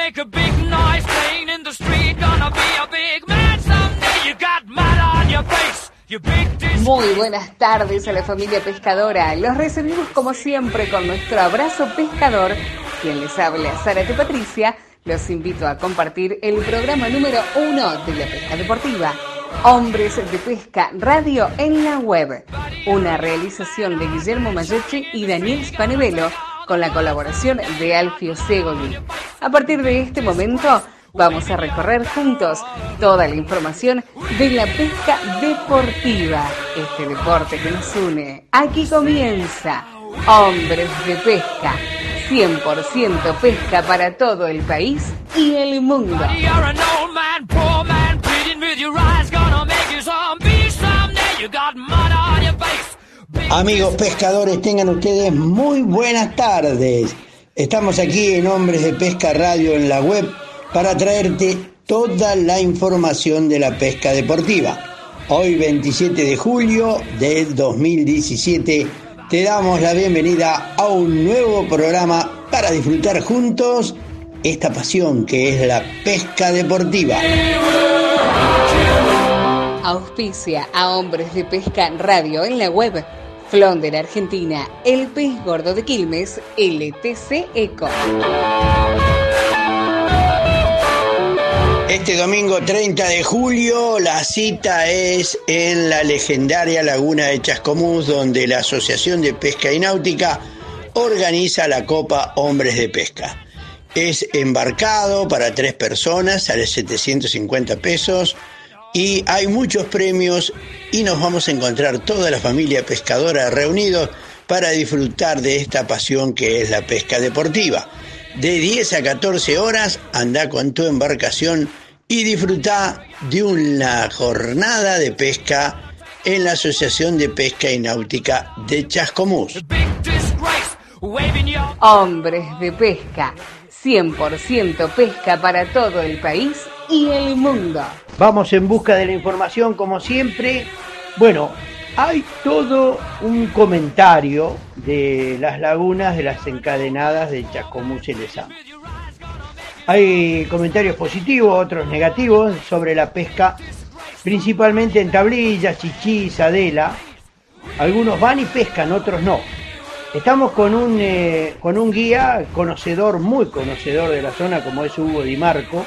make a big noise playing in the street. Gonna be a big man someday. You got mud on your face. Muy buenas tardes a la familia pescadora. Los recibimos como siempre con nuestro abrazo pescador. Quien les habla, Zárate Patricia. Los invito a compartir el programa número 1 de la pesca deportiva. Hombres de Pesca Radio en la web. Una realización de Guillermo Mayoche y Daniel Spanevelo con la colaboración de Alfio Segoli. A partir de este momento vamos a recorrer juntos toda la información de la pesca deportiva. Este deporte que nos une. Aquí comienza Hombres de Pesca. 100% pesca para todo el país y el mundo. Amigos pescadores, tengan ustedes muy buenas tardes. Estamos aquí en Hombres de Pesca Radio en la web para traerte toda la información de la pesca deportiva. Hoy 27 de julio del 2017 te damos la bienvenida a un nuevo programa para disfrutar juntos esta pasión que es la pesca deportiva. Auspicia a Hombres de Pesca Radio en la web Flonder Argentina, El Pez Gordo de Quilmes, LTC Eco. Este domingo 30 de julio la cita es en la legendaria laguna de Chascomús, donde la Asociación de Pesca y Náutica organiza la Copa Hombres de Pesca. Es embarcado para 3 personas, sale 750 pesos y hay muchos premios y nos vamos a encontrar toda la familia pescadora reunidos para disfrutar de esta pasión que es la pesca deportiva. De 10 a 14 horas anda con tu embarcación y disfruta de una jornada de pesca en la Asociación de Pesca y Náutica de Chascomús. Hombres de Pesca, 100% pesca para todo el país y el mundo. Vamos en busca de la información como siempre. Bueno, hay todo un comentario de las lagunas de las encadenadas de Chascomús y Lezama. Hay comentarios positivos, otros negativos sobre la pesca, principalmente en tablillas, chichí, sadela. Algunos van y pescan, otros no. Estamos con un guía conocedor, muy conocedor de la zona, como es Hugo Di Marco,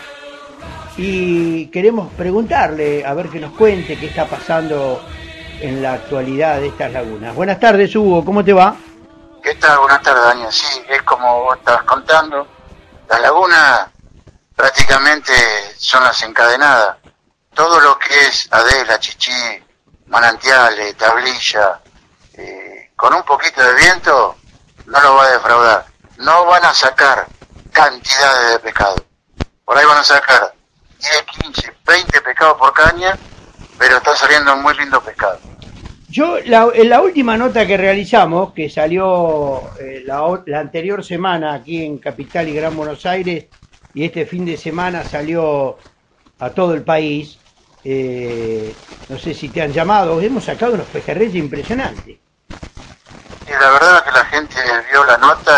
y queremos preguntarle, a ver que nos cuente qué está pasando en la actualidad de estas lagunas. Buenas tardes, Hugo, ¿cómo te va? ¿Qué tal? Buenas tardes, Daniel. Sí, es como vos estabas contando, las lagunas prácticamente son las encadenadas. Todo lo que es adela, chichí, manantiales, tablilla, con un poquito de viento no lo va a defraudar. No van a sacar cantidades de pescado. Por ahí van a sacar 10, 15, 20 pescados por caña, pero está saliendo muy lindo pescado. Yo, en la última nota que realizamos, que salió la anterior semana aquí en Capital y Gran Buenos Aires, y este fin de semana salió a todo el país, no sé si te han llamado, hemos sacado unos pejerreyes impresionantes. Y la verdad es que la gente vio la nota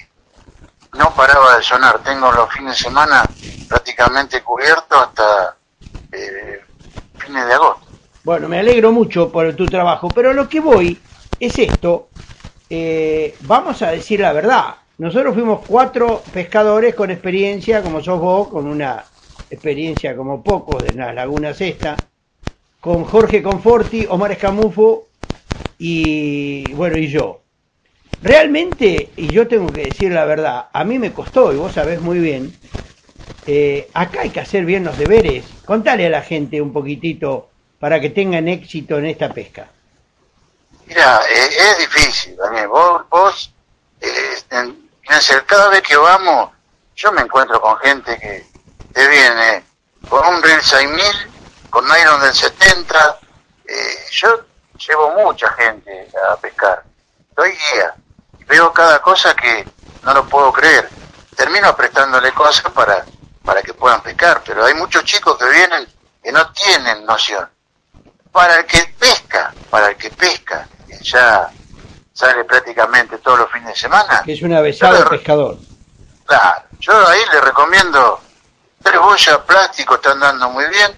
y no paraba de sonar. Tengo los fines de semana prácticamente cubiertos hasta fines de agosto. Bueno, me alegro mucho por tu trabajo, pero lo que voy es esto. Vamos a decir la verdad. Nosotros fuimos 4 pescadores con experiencia, como sos vos, con una experiencia como pocos de las lagunas esta, con Jorge Conforti, Omar Escamufo y bueno, y yo. Realmente, y yo tengo que decir la verdad, a mí me costó, y vos sabés muy bien, acá hay que hacer bien los deberes. Contale a la gente un poquitito para que tengan éxito en esta pesca. Mira, es difícil, Daniel. Vos cada vez que vamos, yo me encuentro con gente que te viene con un reel 6000, con nylon del 70. Yo llevo mucha gente a pescar, doy guía, veo cada cosa que no lo puedo creer. Termino prestándole cosas para que puedan pescar, pero hay muchos chicos que vienen que no tienen noción. Para el que pesca, que ya sale prácticamente todos los fines de semana. Que es un avesado pescador. Claro, Yo ahí le recomiendo 3 boyas, plástico, están dando muy bien,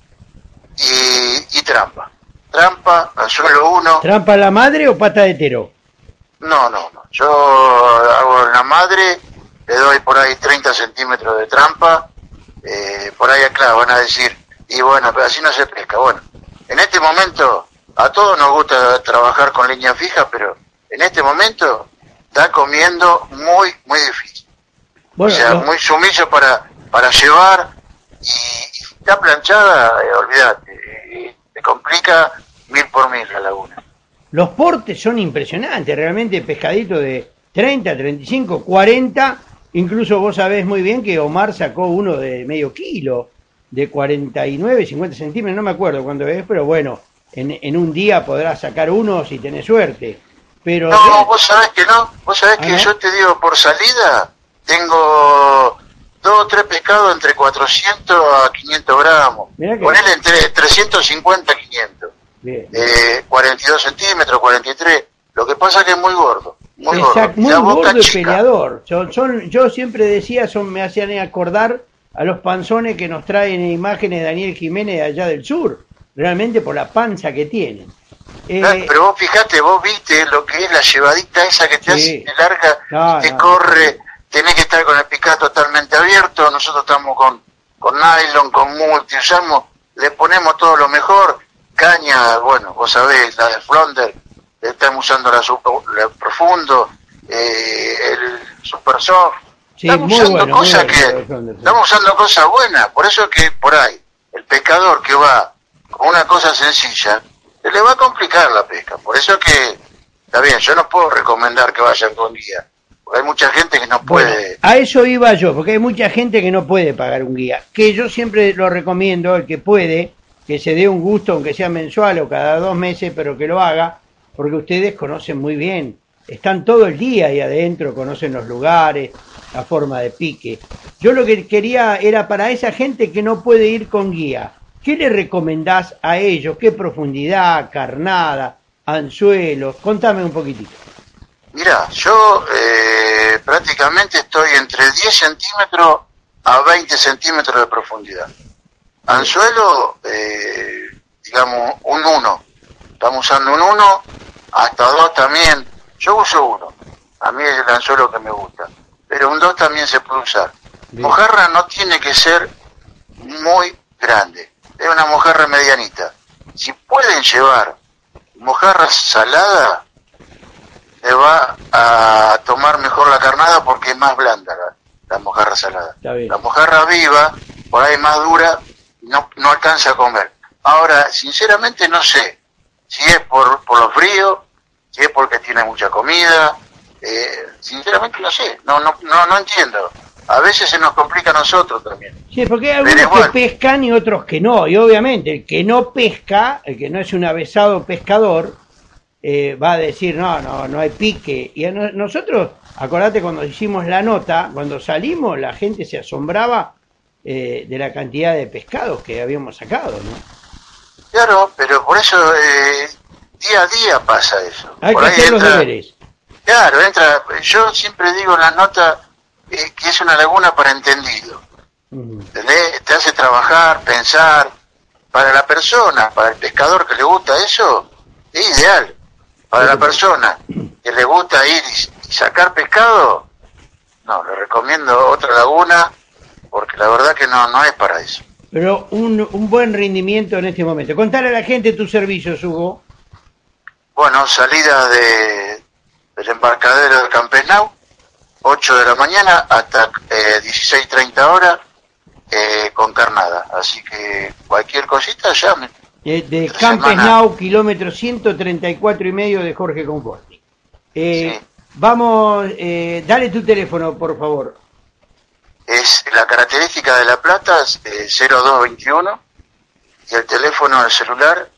y trampa. Trampa, anzuelo 1. ¿Trampa a la madre o pata de tero? No. Yo hago en la madre, le doy por ahí 30 centímetros de trampa. Por ahí, claro, van a decir, y bueno, pero así no se pesca. Bueno, en este momento, a todos nos gusta trabajar con línea fija, pero en este momento está comiendo muy, muy difícil. Bueno, o sea, muy sumiso para llevar, y está planchada, olvídate, te complica 1000 por 1000 la laguna. Los portes son impresionantes, realmente pescadito de 30, 35, 40, incluso vos sabés muy bien que Omar sacó uno de medio kilo, de 49, 50 centímetros, no me acuerdo cuándo es, pero bueno, en un día podrás sacar uno si tenés suerte. Pero no, vos sabés que no, vos sabés que ¿no? Yo te digo, por salida, tengo 2 o 3 pescados entre 400 a 500 gramos, ponele entre 350 a 500. Bien. 42 centímetros, 43. Lo que pasa es que es muy gordo. Muy Exacto, muy la gordo boca y chica. peleador. Yo siempre decía, me hacían acordar a los panzones que nos traen imágenes de Daniel Jiménez de allá del sur, realmente por la panza que tienen. Pero vos fijate, vos viste lo que es la llevadita esa que te hace, te larga, te corre, tenés que estar con el picado totalmente abierto. Nosotros estamos con nylon, con multi, le ponemos todo lo mejor. Caña, bueno, vos sabés, la de Flonder, estamos usando la profundo, el super soft. Sí, estamos usando estamos usando cosas buenas. Por eso es que por ahí el pescador que va con una cosa sencilla se le va a complicar la pesca. Por eso es que está bien, yo no puedo recomendar que vayan con guía, porque hay mucha gente que no puede. Bueno, a eso iba yo, porque hay mucha gente que no puede pagar un guía, que yo siempre lo recomiendo, el que puede, que se dé un gusto, aunque sea mensual o cada 2 meses, pero que lo haga, porque ustedes conocen muy bien, están todo el día ahí adentro, conocen los lugares, la forma de pique. Yo lo que quería era para esa gente que no puede ir con guía, ¿qué le recomendás a ellos? ¿Qué profundidad, carnada, anzuelos? Contame un poquitito. Mirá, yo prácticamente estoy entre 10 centímetros a 20 centímetros de profundidad. Anzuelo, digamos, un 1. Estamos usando un 1, hasta 2 también. Yo uso 1. A mí es el anzuelo que me gusta. Pero un 2 también se puede usar. Bien. Mojarra no tiene que ser muy grande. Es una mojarra medianita. Si pueden llevar mojarra salada, le va a tomar mejor la carnada porque es más blanda la mojarra salada. La mojarra viva, por ahí más dura, no alcanza a comer. Ahora, sinceramente no sé si es por lo frío, si es porque tiene mucha comida, sinceramente no sé, no entiendo. A veces se nos complica a nosotros también. Sí, porque hay algunos que pescan y otros que no, y obviamente el que no pesca, el que no es un avesado pescador, va a decir, no hay pique. Y nosotros, acordate cuando hicimos la nota, cuando salimos la gente se asombraba de la cantidad de pescados que habíamos sacado, ¿no? Claro, pero por eso día a día pasa eso. Hay por que ahí hacer entra, los deberes. Claro, yo siempre digo en la nota que es una laguna para entendido. Te hace trabajar, pensar. Para la persona, para el pescador que le gusta eso, es ideal. Para la persona que le gusta ir y sacar pescado, no, le recomiendo otra laguna, porque la verdad que no es para eso. Pero un buen rendimiento en este momento. Contale a la gente tus servicios, Hugo. Bueno, salida del embarcadero del Campenau, 8 de la mañana hasta 16:30 horas, con carnada. Así que cualquier cosita llamen. De Campenau, kilómetro 134,5 de Jorge Conforti. Sí. Vamos, dale tu teléfono, por favor. Es la característica de La Plata, 0221, y el teléfono del celular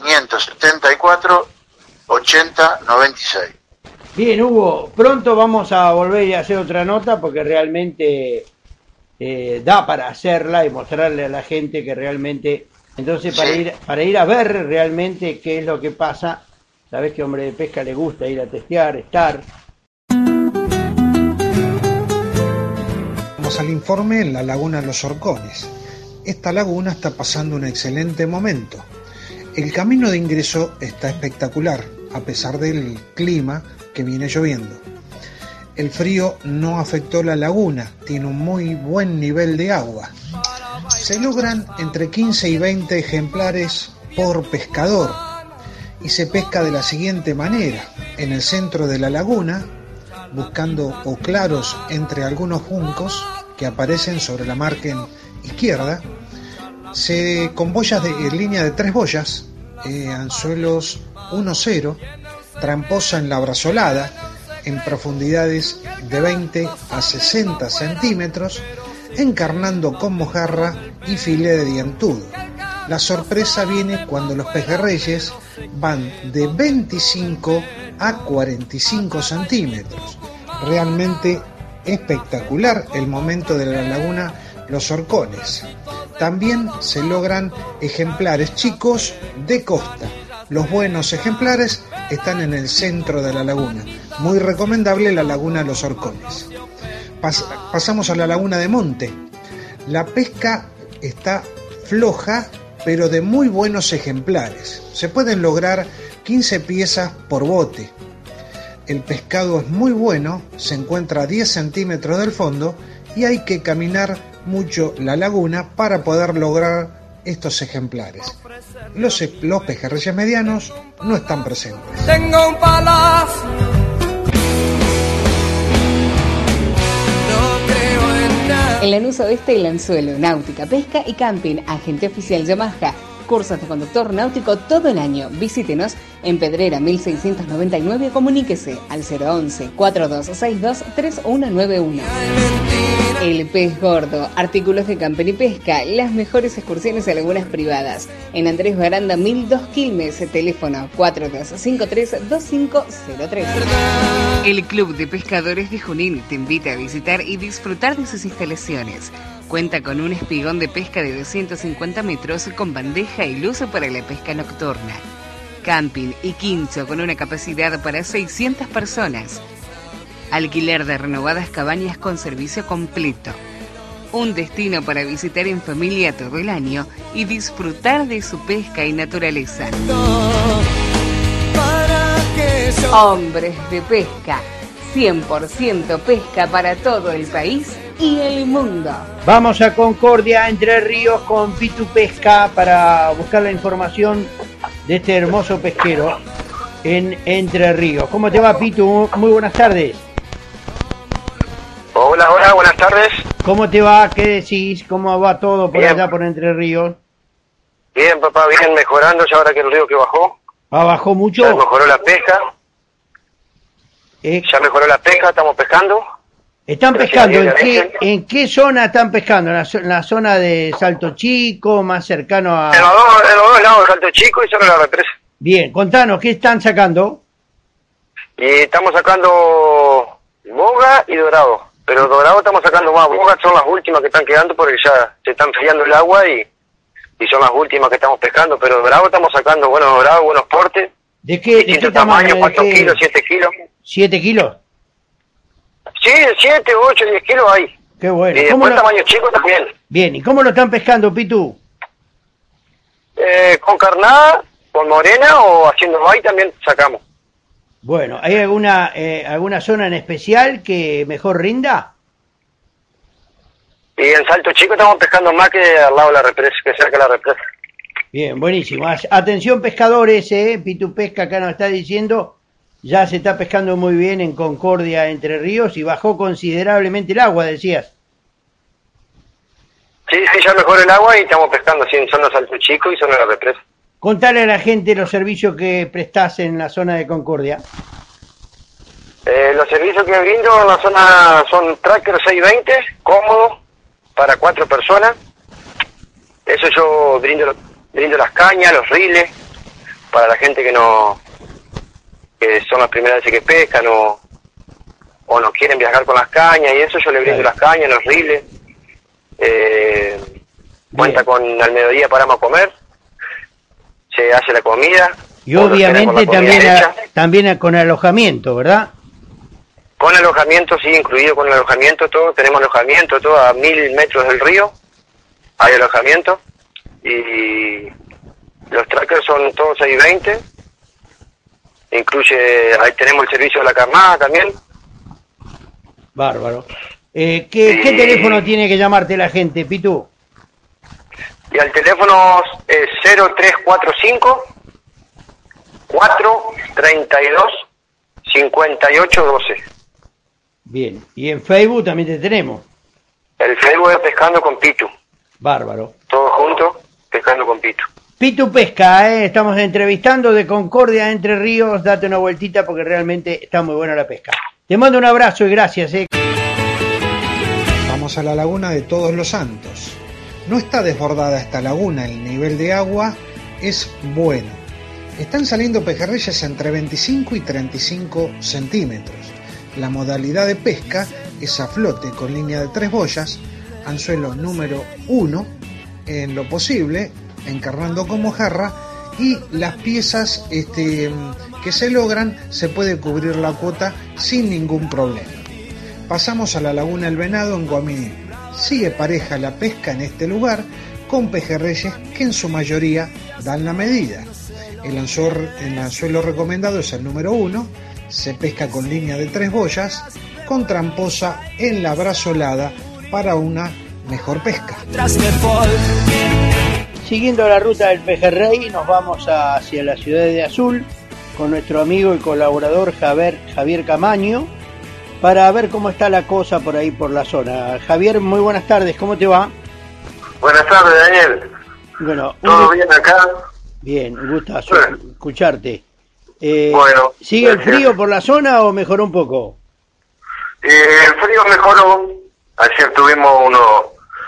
574 80 96. Bien, Hugo, pronto vamos a volver a hacer otra nota porque realmente da para hacerla y mostrarle a la gente que realmente, entonces para ir a ver realmente qué es lo que pasa. Sabés que Hombre de Pesca le gusta ir a testear, estar. Pasamos al informe en la laguna Los Horcones. Esta laguna está pasando un excelente momento. El camino de ingreso está espectacular, a pesar del clima que viene lloviendo. El frío no afectó la laguna, tiene un muy buen nivel de agua. Se logran entre 15 y 20 ejemplares por pescador y se pesca de la siguiente manera: en el centro de la laguna, buscando o claros entre algunos juncos que aparecen sobre la margen izquierda, con boyas en línea de 3 boyas, anzuelos 1-0, tramposa en la brazolada, en profundidades de 20 a 60 centímetros, encarnando con mojarra y filé de dientudo. La sorpresa viene cuando los pejerreyes van de 25 a 45 centímetros. Realmente espectacular el momento de la laguna Los Horcones. También se logran ejemplares chicos de costa. Los buenos ejemplares están en el centro de la laguna. Muy recomendable la laguna Los Horcones. Pasamos a la laguna de Monte. La pesca está floja, pero de muy buenos ejemplares. Se pueden lograr 15 piezas por bote. El pescado es muy bueno, se encuentra a 10 centímetros del fondo y hay que caminar mucho la laguna para poder lograr estos ejemplares. Los pejerreyes medianos no están presentes. Tengo un palacio. No creo en nada. En Lanús Oeste, el anzuelo, náutica, pesca y camping. Agente oficial Yamaha. Cursos de conductor náutico todo el año. Visítenos en Pedrera 1699 o comuníquese al 011-4262-3191. El Pez Gordo, artículos de camping y pesca, las mejores excursiones a lagunas privadas. En Andrés Baranda 1002 Quilmes, teléfono 4253-2503. El Club de Pescadores de Junín te invita a visitar y disfrutar de sus instalaciones. Cuenta con un espigón de pesca de 250 metros con bandeja y luz para la pesca nocturna. Camping y quincho con una capacidad para 600 personas. Alquiler de renovadas cabañas con servicio completo. Un destino para visitar en familia todo el año y disfrutar de su pesca y naturaleza. Hombres de Pesca. 100% pesca para todo el país y el mundo. Vamos a Concordia, Entre Ríos, con Pitu Pesca para buscar la información de este hermoso pesquero en Entre Ríos. ¿Cómo te va, Pitu? Muy buenas tardes. Hola, buenas tardes. ¿Cómo te va? ¿Qué decís? ¿Cómo va todo por allá por Entre Ríos? Bien, papá, bien, mejorando ya ahora que el río que bajó. ¿Bajó mucho? Ya mejoró la pesca. Ya mejoró la pesca, estamos pescando. ¿Están pescando? ¿En qué zona están pescando? ¿En la zona de Salto Chico, más cercano a...? En los dos lados, Salto Chico y solo la represa. Bien, contanos, ¿qué están sacando? Y estamos sacando boga y dorado. Pero dorado estamos sacando más. Bogas son las últimas que están quedando porque ya se está enfriando el agua y son las últimas que estamos pescando. Pero dorado estamos sacando buenos dorados, buenos portes. ¿De qué tamaño? ¿Cuántos kilos? 7 kilos. ¿7 kilos? Sí, 7, 8, 10 kilos hay. Qué bueno. Y después tamaño chico también. Bien, ¿y cómo lo están pescando, Pitu? Con carnada, con morena o haciendo bait también sacamos. Bueno, ¿hay alguna zona en especial que mejor rinda? Y en Salto Chico estamos pescando más que al lado de la represa, que cerca de la represa. Bien, buenísimo. Atención pescadores, Pitu Pesca acá nos está diciendo, ya se está pescando muy bien en Concordia, Entre Ríos, y bajó considerablemente el agua, decías. Sí, ya mejoró el agua y estamos pescando en zona Salto Chico y zona de la represa. Contale a la gente los servicios que prestás en la zona de Concordia. Los servicios que brindo en la zona son Tracker 620, cómodo, para 4 personas. Eso yo brindo las cañas, los riles, para la gente que son las primeras veces que pescan o no quieren viajar con las cañas y eso, yo le brindo las cañas, los riles. Cuenta con al mediodía paramos a comer, se hace la comida. Y obviamente también con alojamiento, ¿verdad? Con alojamiento, sí, incluido con alojamiento, todo. Tenemos alojamiento, todo a 1000 metros del río. Hay alojamiento. Y los trackers son todos 620. Incluye, ahí tenemos el servicio de la carnada también. Bárbaro. ¿Qué teléfono tiene que llamarte la gente, Pitu? Y al teléfono es 0345 432 5812. Bien. ¿Y en Facebook también te tenemos? El Facebook es Pescando con Pitu. Bárbaro. Todos juntos, Pescando con Pitu. Pitu Pesca, estamos entrevistando de Concordia, Entre Ríos. Date una vueltita porque realmente está muy buena la pesca. Te mando un abrazo y gracias. Vamos a la laguna de Todos los Santos. No está desbordada esta laguna, el nivel de agua es bueno. Están saliendo pejerreyes entre 25 y 35 centímetros. La modalidad de pesca es a flote con línea de 3 boyas, anzuelo número 1 en lo posible, encarnando como jarra, y las piezas que se logran se puede cubrir la cuota sin ningún problema. Pasamos a la laguna El Venado en Guaminí. Sigue pareja la pesca en este lugar con pejerreyes que en su mayoría dan la medida. El anzuelo recomendado es el número 1, se pesca con línea de 3 boyas, con tramposa en la brazolada para una mejor pesca. Siguiendo la ruta del pejerrey, nos vamos hacia la ciudad de Azul con nuestro amigo y colaborador Javier Camaño para ver cómo está la cosa por ahí por la zona. Javier, muy buenas tardes, ¿cómo te va? Buenas tardes, Daniel. Bueno, ¿todo bien acá? Bien, un gustazo escucharte. Bueno, ¿sigue el frío por la zona o mejoró un poco? El frío mejoró. Ayer tuvimos unos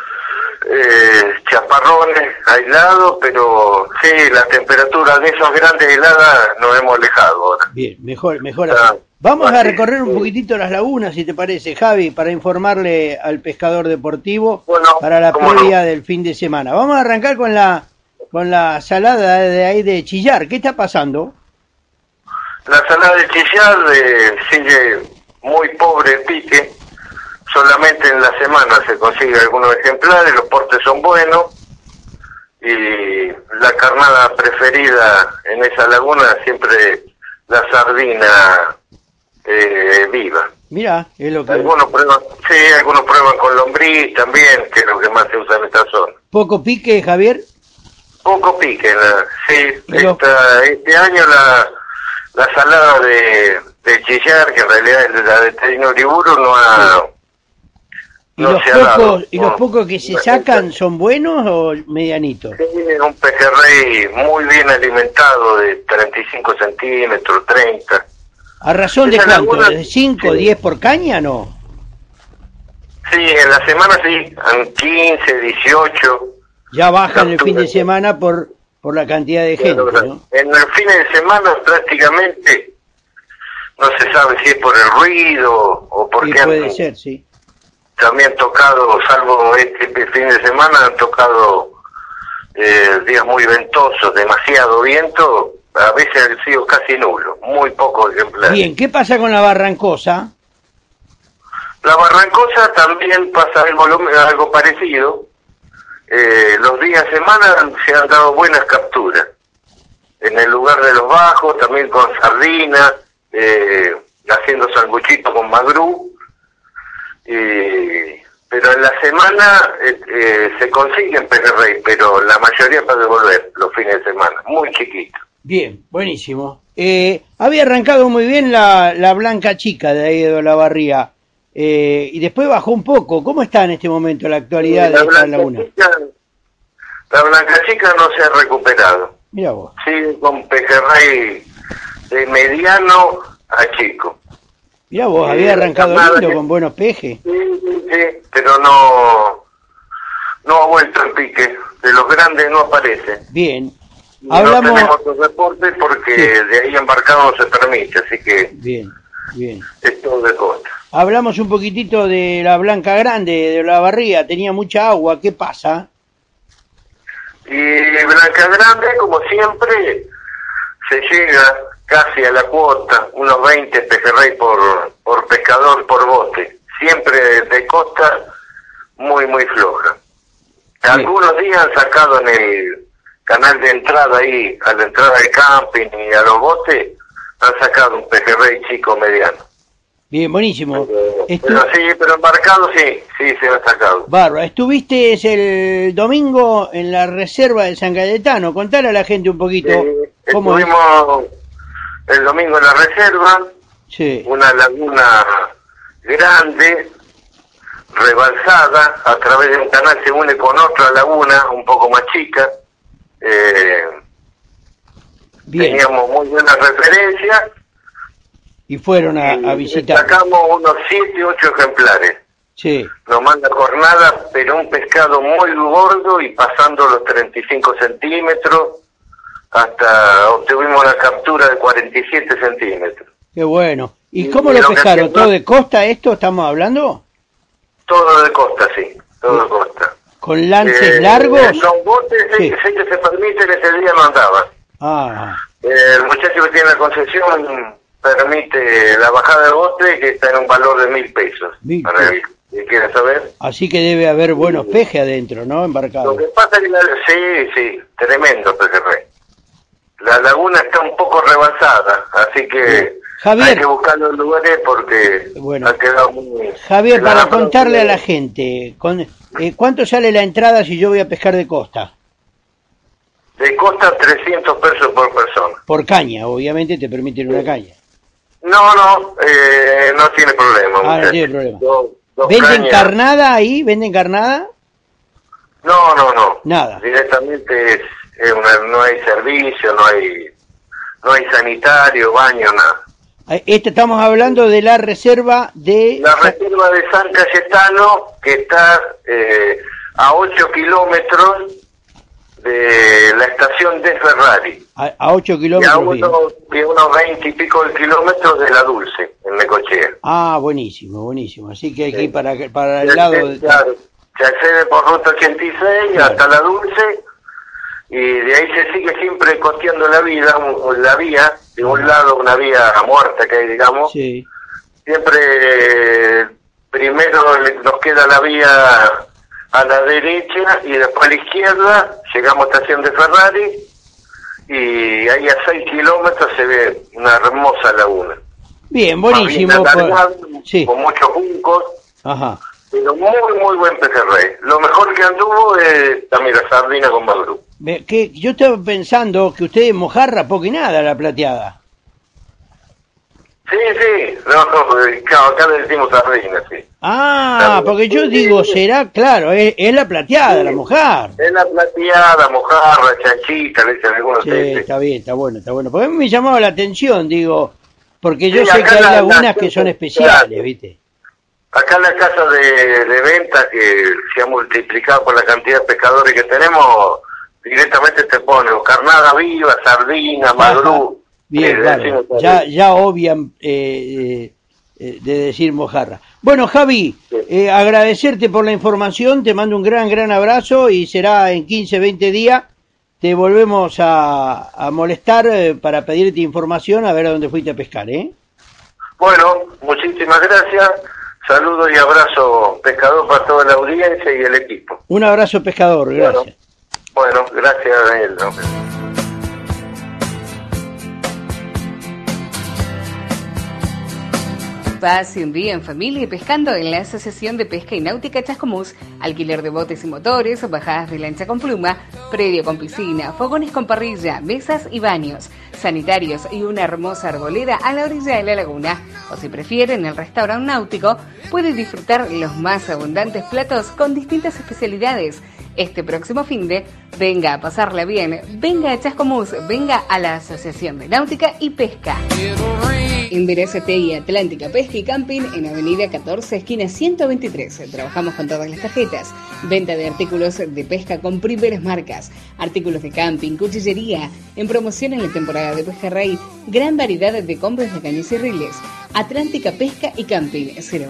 chaparrones aislados, pero sí, la temperatura de esos grandes heladas nos hemos alejado ahora. Bien, mejor así. Vamos a recorrer un poquitito las lagunas, si te parece, Javi, para informarle al pescador deportivo para la previa del fin de semana. Vamos a arrancar con la salada de ahí de Chillar. ¿Qué está pasando? La salada de Chillar sigue muy pobre el pique. Solamente en la semana se consigue algunos ejemplares, los portes son buenos y la carnada preferida en esa laguna siempre la sardina viva. Mira, es lo que... Algunos prueban con lombriz también, que es lo que más se usa en esta zona. ¿Poco pique, Javier? Poco pique, sí. Este año la salada de Chillar, que en realidad es la de Teino Uriburu, no ha... ¿Y los pocos que se sacan son buenos o medianitos? Sí, un pejerrey muy bien alimentado de 35 centímetros, 30. ¿A razón de cuánto? ¿De 5, 10 por caña, no? Sí, en la semana sí, 15, 18. Ya bajan el fin de semana por la cantidad de gente, ¿no? En el fin de semana prácticamente no se sabe si es por el ruido o por qué. Puede ser, sí. También tocado, salvo este fin de semana, han tocado días muy ventosos, demasiado viento, a veces han sido casi nulo, muy pocos ejemplares. Bien, ¿qué pasa con la barrancosa? La barrancosa también pasa algo parecido. Los días semana se han dado buenas capturas. En el lugar de los bajos, también con sardina, haciendo sanguchito con magrú. Pero en la semana se consiguen pejerrey, pero la mayoría para devolver los fines de semana, muy chiquito. Bien, buenísimo. Había arrancado muy bien la blanca chica de ahí de Olavarría, y después bajó un poco. ¿Cómo está en este momento la actualidad de esta laguna? La blanca chica no se ha recuperado. Mira vos. Sigue con pejerrey de mediano a chico. Mirá vos, había arrancado lindo con buenos pejes. Sí, pero no ha vuelto el pique. De los grandes no aparece. Bien. Hablamos... No tenemos otros deportes porque de ahí embarcado no se permite, así que... Bien. Es todo de costa. Hablamos un poquitito de la blanca grande, de Olavarría. Tenía mucha agua, ¿qué pasa? Y blanca grande, como siempre, se llega casi a la cuota, unos 20 pejerrey por pescador por bote, siempre de costa muy floja. Algunos días han sacado en el canal de entrada ahí, a la entrada del camping y a los botes, han sacado un pejerrey chico mediano. Bien, buenísimo. Pero embarcado sí se ha sacado. Bárbaro. Estuviste el domingo en la reserva de San Cayetano. Contale a la gente un poquito cómo estuvimos el domingo en la reserva, sí. Una laguna grande, rebalsada, a través de un canal se une con otra laguna un poco más chica. Teníamos muy buenas referencias. Y fueron a visitar. Sacamos unos 7, 8 ejemplares. Sí. Nos manda jornada, pero un pescado muy gordo y pasando los 35 centímetros, hasta obtuvimos una captura de 47 centímetros. Qué bueno. ¿Y cómo lo pescaron? ¿Todo de costa esto estamos hablando? Todo de costa, sí. Todo de costa. ¿Con lances largos? Los botes sí que se permiten, ese día no andaban. El muchacho que tiene la concesión permite la bajada de bote, que está en un valor de 1.000 pesos. Para el que quiera saber. Así que debe haber buenos pejes adentro, ¿no? Embarcados. Lo que pasa es que sí, tremendo pejerrey. La laguna está un poco rebalsada, así que Javier, hay que buscar los lugares porque ha quedado muy... Javier, para contarle a la gente, ¿cuánto sale la entrada si yo voy a pescar de costa? De costa 300 pesos por persona. Por caña, obviamente te permiten una caña. No tiene problema. No tiene problema. ¿Venden carnada ahí? ¿Venden carnada? No. Nada. Directamente no hay servicio, no hay sanitario, baño, nada. Estamos hablando de la reserva de... La reserva de San Cayetano, que está a 8 kilómetros de la estación de Ferrari. A 8 kilómetros. Y a unos 20 y pico de kilómetros de La Dulce, en Necochea. Buenísimo. Así que hay que ir para el lado de... Claro, se accede por ruta 86 hasta La Dulce, y de ahí se sigue siempre costeando la vía, de un lado una vía muerta que hay, digamos. Sí. Siempre primero nos queda la vía a la derecha y después a la izquierda, llegamos a estación de Ferrari y ahí a 6 kilómetros se ve una hermosa laguna. Bien, buenísimo. Con muchos juncos. Ajá. Pero muy buen pejerrey. Lo mejor que anduvo es también la sardina con madrú. Que yo estaba pensando que ustedes mojarra poco y nada la plateada. Sí, acá le decimos sardina, sí. Porque yo digo, será, claro, es la plateada, la mojarra. Es la plateada, mojarra, chanchita, le dicen algunos. Sí, está bien, está bueno. Porque a mí me llamaba la atención, digo, porque yo sé que hay lagunas que son especiales, ¿viste? Acá en la casa de venta, que se ha multiplicado por la cantidad de pescadores que tenemos, directamente te ponen carnada viva, sardina, madrú. Bien, claro. Ya obvian de decir mojarra. Bueno, Javi, agradecerte por la información, te mando un gran abrazo y será en 15, 20 días. Te volvemos a molestar para pedirte información a ver a dónde fuiste a pescar, ¿eh? Bueno, muchísimas gracias. Saludos y abrazo, pescador, para toda la audiencia y el equipo. Un abrazo, pescador, gracias. Bueno, gracias, Daniel. Pase un día en familia y pescando en la Asociación de Pesca y Náutica Chascomús. Alquiler de botes y motores, bajadas de lancha con pluma, predio con piscina, fogones con parrilla, mesas y baños, sanitarios y una hermosa arboleda a la orilla de la laguna. O si prefieren el restaurante náutico, pueden disfrutar los más abundantes platos con distintas especialidades. Este próximo finde, venga a pasarla bien, venga a Chascomús, venga a la Asociación de Náutica y Pesca. Enderezate y Atlántica Pesca y Camping en Avenida 14, esquina 123. Trabajamos con todas las tarjetas. Venta de artículos de pesca con primeras marcas. Artículos de camping, cuchillería. En promoción en la temporada de pejerrey. Gran variedad de compras de cañas y riles. Atlántica Pesca y Camping.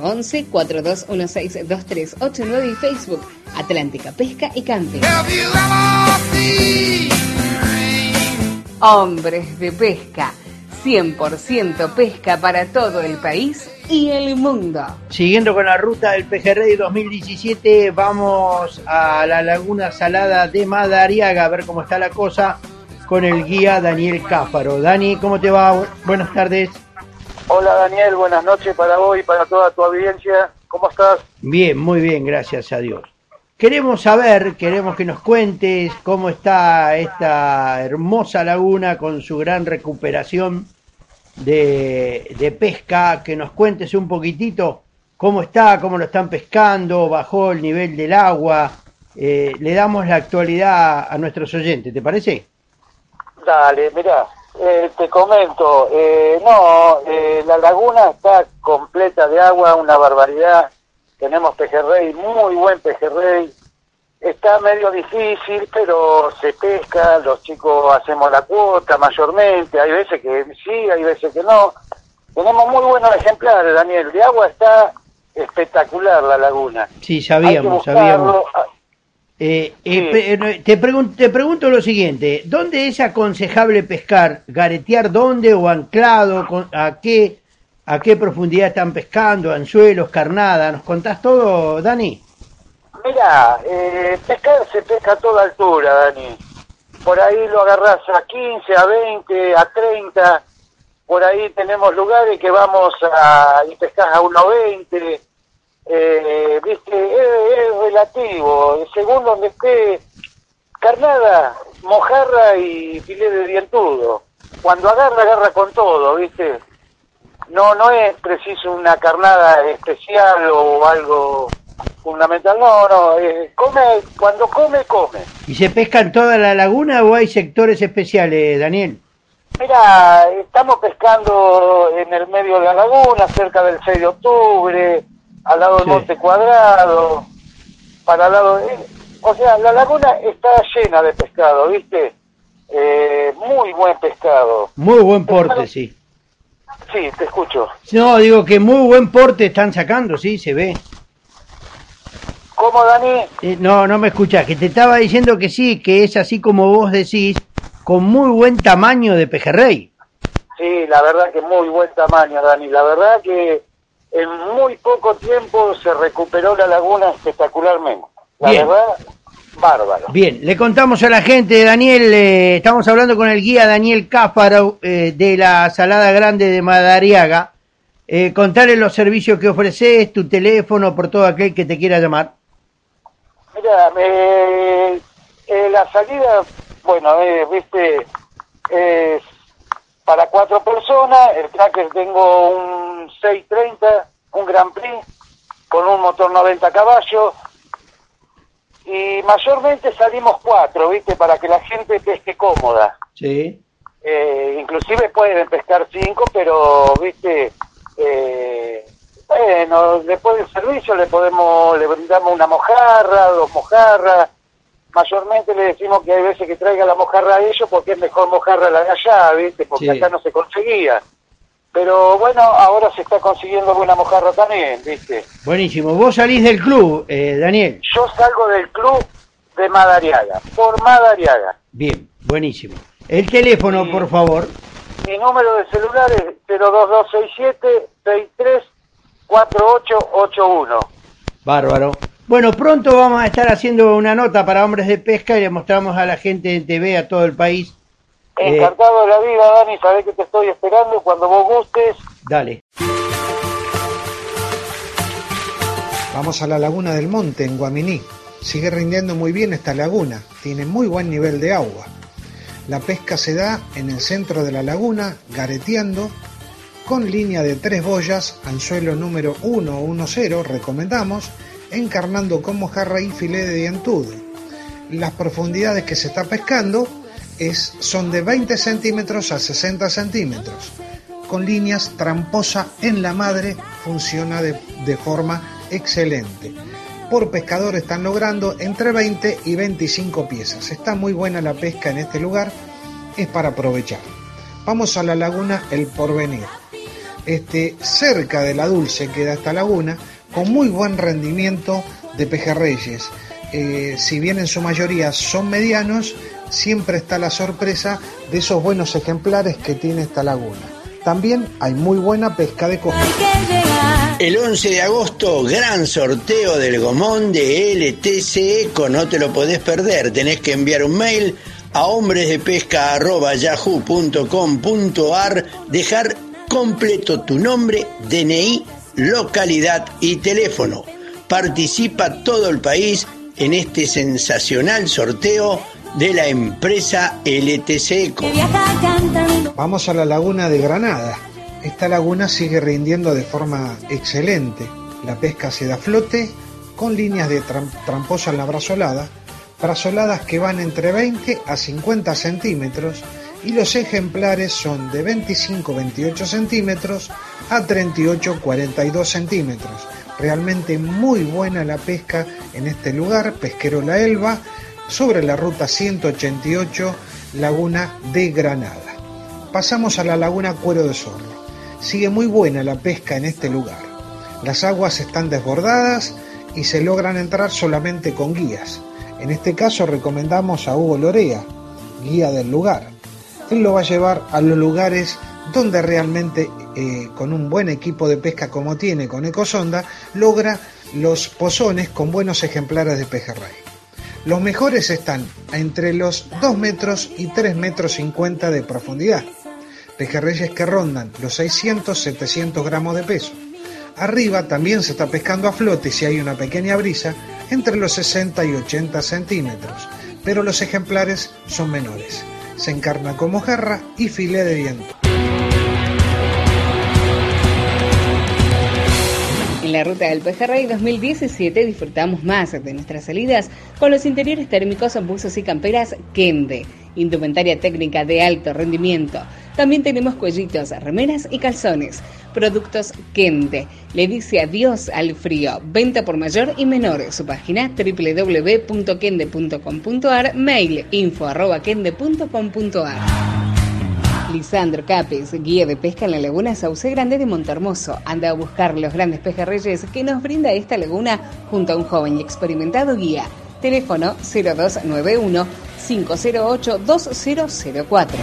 011-4216-2389 y Facebook. Atlántica Pesca y Camping. Hombres de Pesca. 100% pesca para todo el país y el mundo. Siguiendo con la ruta del Pejerrey 2017, vamos a la Laguna Salada de Madariaga a ver cómo está la cosa con el guía Daniel Cáfaro. Dani, ¿cómo te va? Buenas tardes. Hola Daniel, buenas noches para vos y para toda tu audiencia. ¿Cómo estás? Bien, muy bien, gracias a Dios. Queremos que nos cuentes cómo está esta hermosa laguna con su gran recuperación de pesca, que nos cuentes un poquitito cómo está, cómo lo están pescando, bajó el nivel del agua, le damos la actualidad a nuestros oyentes, ¿te parece? Dale, mirá, te comento, la laguna está completa de agua, una barbaridad, tenemos pejerrey, muy buen pejerrey, está medio difícil, pero se pesca, los chicos hacemos la cuota mayormente, hay veces que sí, hay veces que no. Tenemos muy buenos ejemplares, Daniel, de agua está espectacular la laguna. Sí, sabíamos. Te pregunto lo siguiente, ¿dónde es aconsejable pescar? ¿Garetear dónde o anclado? ¿A qué profundidad están pescando? ¿Anzuelos, carnada? ¿Nos contás todo, Dani? Mira, pescar se pesca a toda altura, Dani. Por ahí lo agarrás a 15, a 20, a 30. Por ahí tenemos lugares que vamos y pescás a 1.20. Viste, es relativo. Según donde esté, carnada, mojarra y filete de dientudo. Cuando agarra con todo, viste. No es preciso una carnada especial o algo fundamental, no, cuando come. ¿Y se pesca en toda la laguna o hay sectores especiales, Daniel? Mira, estamos pescando en el medio de la laguna, cerca del 6 de octubre, al lado del Monte Cuadrado, para el lado o sea, la laguna está llena de pescado, ¿viste? Muy buen pescado. Muy buen porte, sí. Sí, te escucho. No, digo que muy buen porte están sacando, sí, se ve. ¿Cómo, Dani? No me escuchás, que te estaba diciendo que sí, que es así como vos decís, con muy buen tamaño de pejerrey. Sí, la verdad que muy buen tamaño, Dani. La verdad que en muy poco tiempo se recuperó la laguna espectacularmente. La verdad, bárbaro. Bien, le contamos a la gente, Daniel, estamos hablando con el guía Daniel Cáfaro de la Salada Grande de Madariaga. Contarle los servicios que ofreces, tu teléfono, por todo aquel que te quiera llamar. Mira, la salida, bueno, viste, es para 4 personas, el tracker tengo un 630, un Grand Prix, con un motor 90 caballos, y mayormente salimos 4, viste, para que la gente pesque cómoda. Sí. Inclusive pueden pescar 5, pero, viste, bueno, después del servicio le brindamos una mojarra, 2 mojarras. Mayormente le decimos que hay veces que traiga la mojarra a ellos porque es mejor mojarra la de allá, ¿viste? Porque acá no se conseguía. Pero bueno, ahora se está consiguiendo buena mojarra también, ¿viste? Buenísimo. ¿Vos salís del club, Daniel? Yo salgo del club de Madariaga, por Madariaga. Bien, buenísimo. El teléfono, por favor. Mi número de celular es 02267-634881. Bárbaro. Bueno, pronto vamos a estar haciendo una nota para Hombres de Pesca y le mostramos a la gente en TV, a todo el país. Encantado de la vida, Dani, sabés que te estoy esperando cuando vos gustes. Dale. Vamos a la Laguna del Monte, en Guaminí. Sigue rindiendo muy bien esta laguna, tiene muy buen nivel de agua. La pesca se da en el centro de la laguna, gareteando, con línea de 3 boyas, anzuelo número 1 o 1.0, recomendamos, encarnando con mojarra y filete de dientudo. Las profundidades que se está pescando son de 20 centímetros a 60 centímetros. Con líneas tramposa en la madre, funciona de forma excelente. Por pescador están logrando entre 20 y 25 piezas. Está muy buena la pesca en este lugar, es para aprovechar. Vamos a la laguna El Porvenir. Cerca de La Dulce queda esta laguna, con muy buen rendimiento de pejerreyes. Si bien en su mayoría son medianos, siempre está la sorpresa de esos buenos ejemplares que tiene esta laguna. También hay muy buena pesca de costa. El 11 de agosto, gran sorteo del gomón de LTC Eco, no te lo podés perder. Tenés que enviar un mail a hombresdepesca@yahoo.com.ar, dejar completo tu nombre, DNI, localidad y teléfono. Participa todo el país en este sensacional sorteo de la empresa LTC Eco. Vamos a la laguna de Granada. Esta laguna sigue rindiendo de forma excelente. La pesca se da a flote con líneas de tramposa en la brazolada, brazoladas que van entre 20 a 50 centímetros y los ejemplares son de 25-28 centímetros a 38-42 centímetros. Realmente muy buena la pesca en este lugar, Pesquero La Elba, sobre la ruta 188, Laguna de Granada. Pasamos a la laguna Cuero de Zorro. Sigue muy buena la pesca en este lugar. Las aguas están desbordadas y se logran entrar solamente con guías. En este caso recomendamos a Hugo Lorea, guía del lugar. Él lo va a llevar a los lugares donde realmente con un buen equipo de pesca como tiene con Ecosonda, logra los pozones con buenos ejemplares de pejerrey. Los mejores están entre los 2 metros y 3 metros 50 de profundidad. Pejerreyes que rondan los 600-700 gramos de peso. Arriba también se está pescando a flote si hay una pequeña brisa entre los 60 y 80 centímetros, pero los ejemplares son menores. Se encarna como mojarra y filé de viento. En la ruta del Pejerrey 2017 disfrutamos más de nuestras salidas con los interiores térmicos, buzos y camperas Kende, indumentaria técnica de alto rendimiento. También tenemos cuellitos, remeras y calzones. Productos Kende. Le dice adiós al frío. Venta por mayor y menor. Su página www.kende.com.ar, mail info@kende.com.ar. Lisandro Capes, guía de pesca en la laguna Sauce Grande de Montehermoso. Anda a buscar los grandes pejerreyes que nos brinda esta laguna junto a un joven y experimentado guía. Teléfono 0291 508 2004.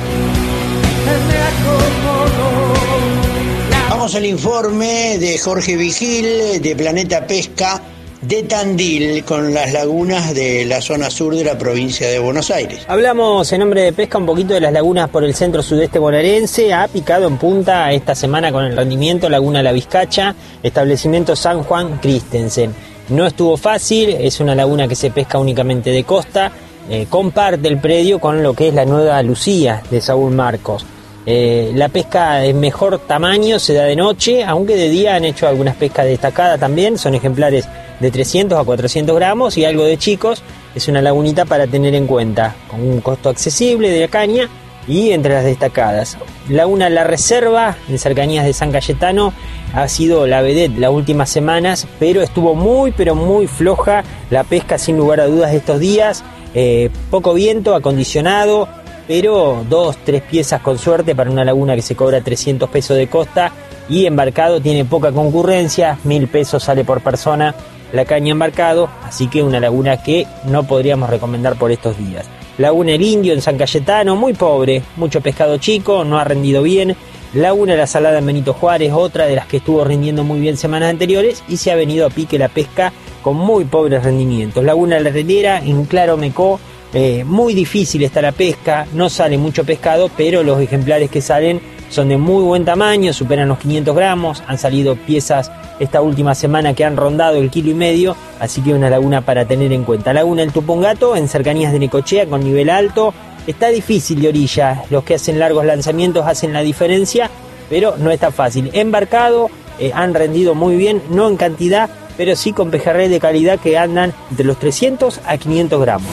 Vamos al informe de Jorge Vigil de Planeta Pesca de Tandil con las lagunas de la zona sur de la provincia de Buenos Aires. Hablamos en Hombre de Pesca un poquito de las lagunas por el centro sudeste bonaerense. Ha picado en punta esta semana con el rendimiento Laguna La Vizcacha, establecimiento San Juan Christensen. No estuvo fácil, es una laguna que se pesca únicamente de costa, comparte el predio con lo que es la Nueva Lucía de Saúl Marcos. La pesca de mejor tamaño se da de noche, aunque de día han hecho algunas pescas destacadas también, son ejemplares de 300 a 400 gramos y algo de chicos. Es una lagunita para tener en cuenta, con un costo accesible de la caña y entre las destacadas. Laguna La Reserva, en cercanías de San Cayetano, ha sido la vedette las últimas semanas, pero estuvo muy floja la pesca sin lugar a dudas estos días. Poco viento, acondicionado, pero 2-3 piezas con suerte para una laguna que se cobra 300 pesos de costa y embarcado tiene poca concurrencia, 1.000 pesos sale por persona la caña embarcado, así que una laguna que no podríamos recomendar por estos días. Laguna El Indio en San Cayetano, muy pobre, mucho pescado chico, no ha rendido bien. Laguna La Salada en Benito Juárez, otra de las que estuvo rindiendo muy bien semanas anteriores y se ha venido a pique la pesca con muy pobres rendimientos. Laguna La Herrera en Claro Mecó, muy difícil está la pesca, no sale mucho pescado, pero los ejemplares que salen son de muy buen tamaño, superan los 500 gramos, han salido piezas esta última semana que han rondado el 1,5 kg, así que una laguna para tener en cuenta. Laguna El Tupungato, en cercanías de Necochea, con nivel alto, está difícil de orilla, los que hacen largos lanzamientos hacen la diferencia, pero no está fácil. Embarcado, han rendido muy bien, no en cantidad, pero sí con pejerrey de calidad que andan entre los 300 a 500 gramos.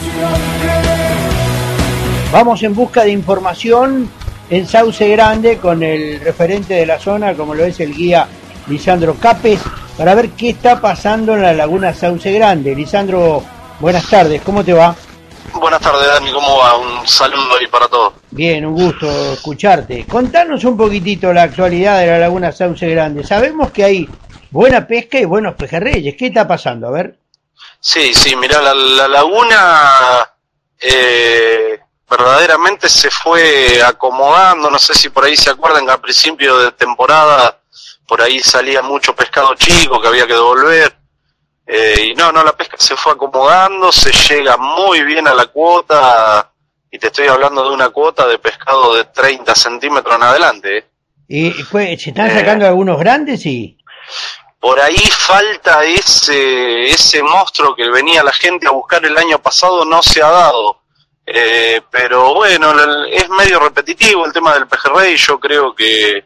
Vamos en busca de información en Sauce Grande con el referente de la zona, como lo es el guía Lisandro Capes, para ver qué está pasando en la laguna Sauce Grande. Lisandro, buenas tardes, ¿cómo te va? Buenas tardes, Dani, ¿cómo va? Un saludo ahí para todos. Bien, un gusto escucharte. Contanos un poquitito la actualidad de la laguna Sauce Grande. Sabemos que hay buena pesca y buenos pejerreyes. ¿Qué está pasando? A ver. Sí, mirá, la laguna, verdaderamente se fue acomodando. No sé si por ahí se acuerdan que al principio de temporada por ahí salía mucho pescado chico que había que devolver. Y no, la pesca se fue acomodando, se llega muy bien a la cuota, y te estoy hablando de una cuota de pescado de 30 centímetros en adelante. ¿Y pues, se están sacando algunos grandes? Y por ahí falta ese monstruo que venía la gente a buscar el año pasado, no se ha dado. Pero bueno, es medio repetitivo el tema del pejerrey. Yo creo que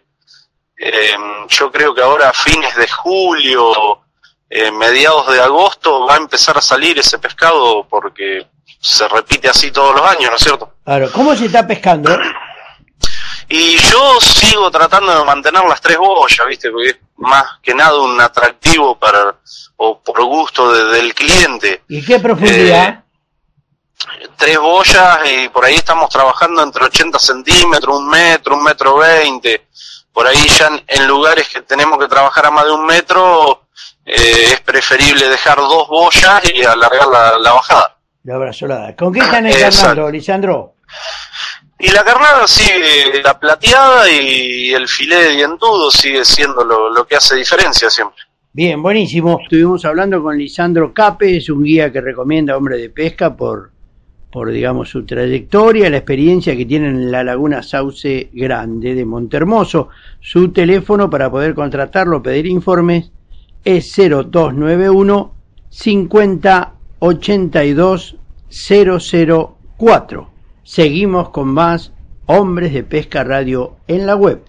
ahora a fines de julio, mediados de agosto, va a empezar a salir ese pescado, porque se repite así todos los años, ¿no es cierto? Claro, ¿cómo se está pescando? Y yo sigo tratando de mantener las 3 boyas, ¿viste? Porque es más que nada un atractivo por gusto del cliente. ¿Y qué profundidad? 3 boyas, y por ahí estamos trabajando entre 80 centímetros, 1 metro, 1,20 m. Por ahí ya en lugares que tenemos que trabajar a más de 1 metro, es preferible dejar 2 boyas y alargar la bajada. La brazolada. ¿Con qué están encarnando, Lisandro? Y la carnada sigue, la plateada, y el filé de dientudo sigue siendo lo que hace diferencia siempre. Bien, buenísimo. Estuvimos hablando con Lisandro Cape, es un guía que recomienda Hombre de Pesca por digamos su trayectoria, la experiencia que tiene en la Laguna Sauce Grande de Montehermoso. Su teléfono para poder contratarlo, pedir informes, es 0291 50 82 004. Seguimos con más Hombres de Pesca Radio en la web.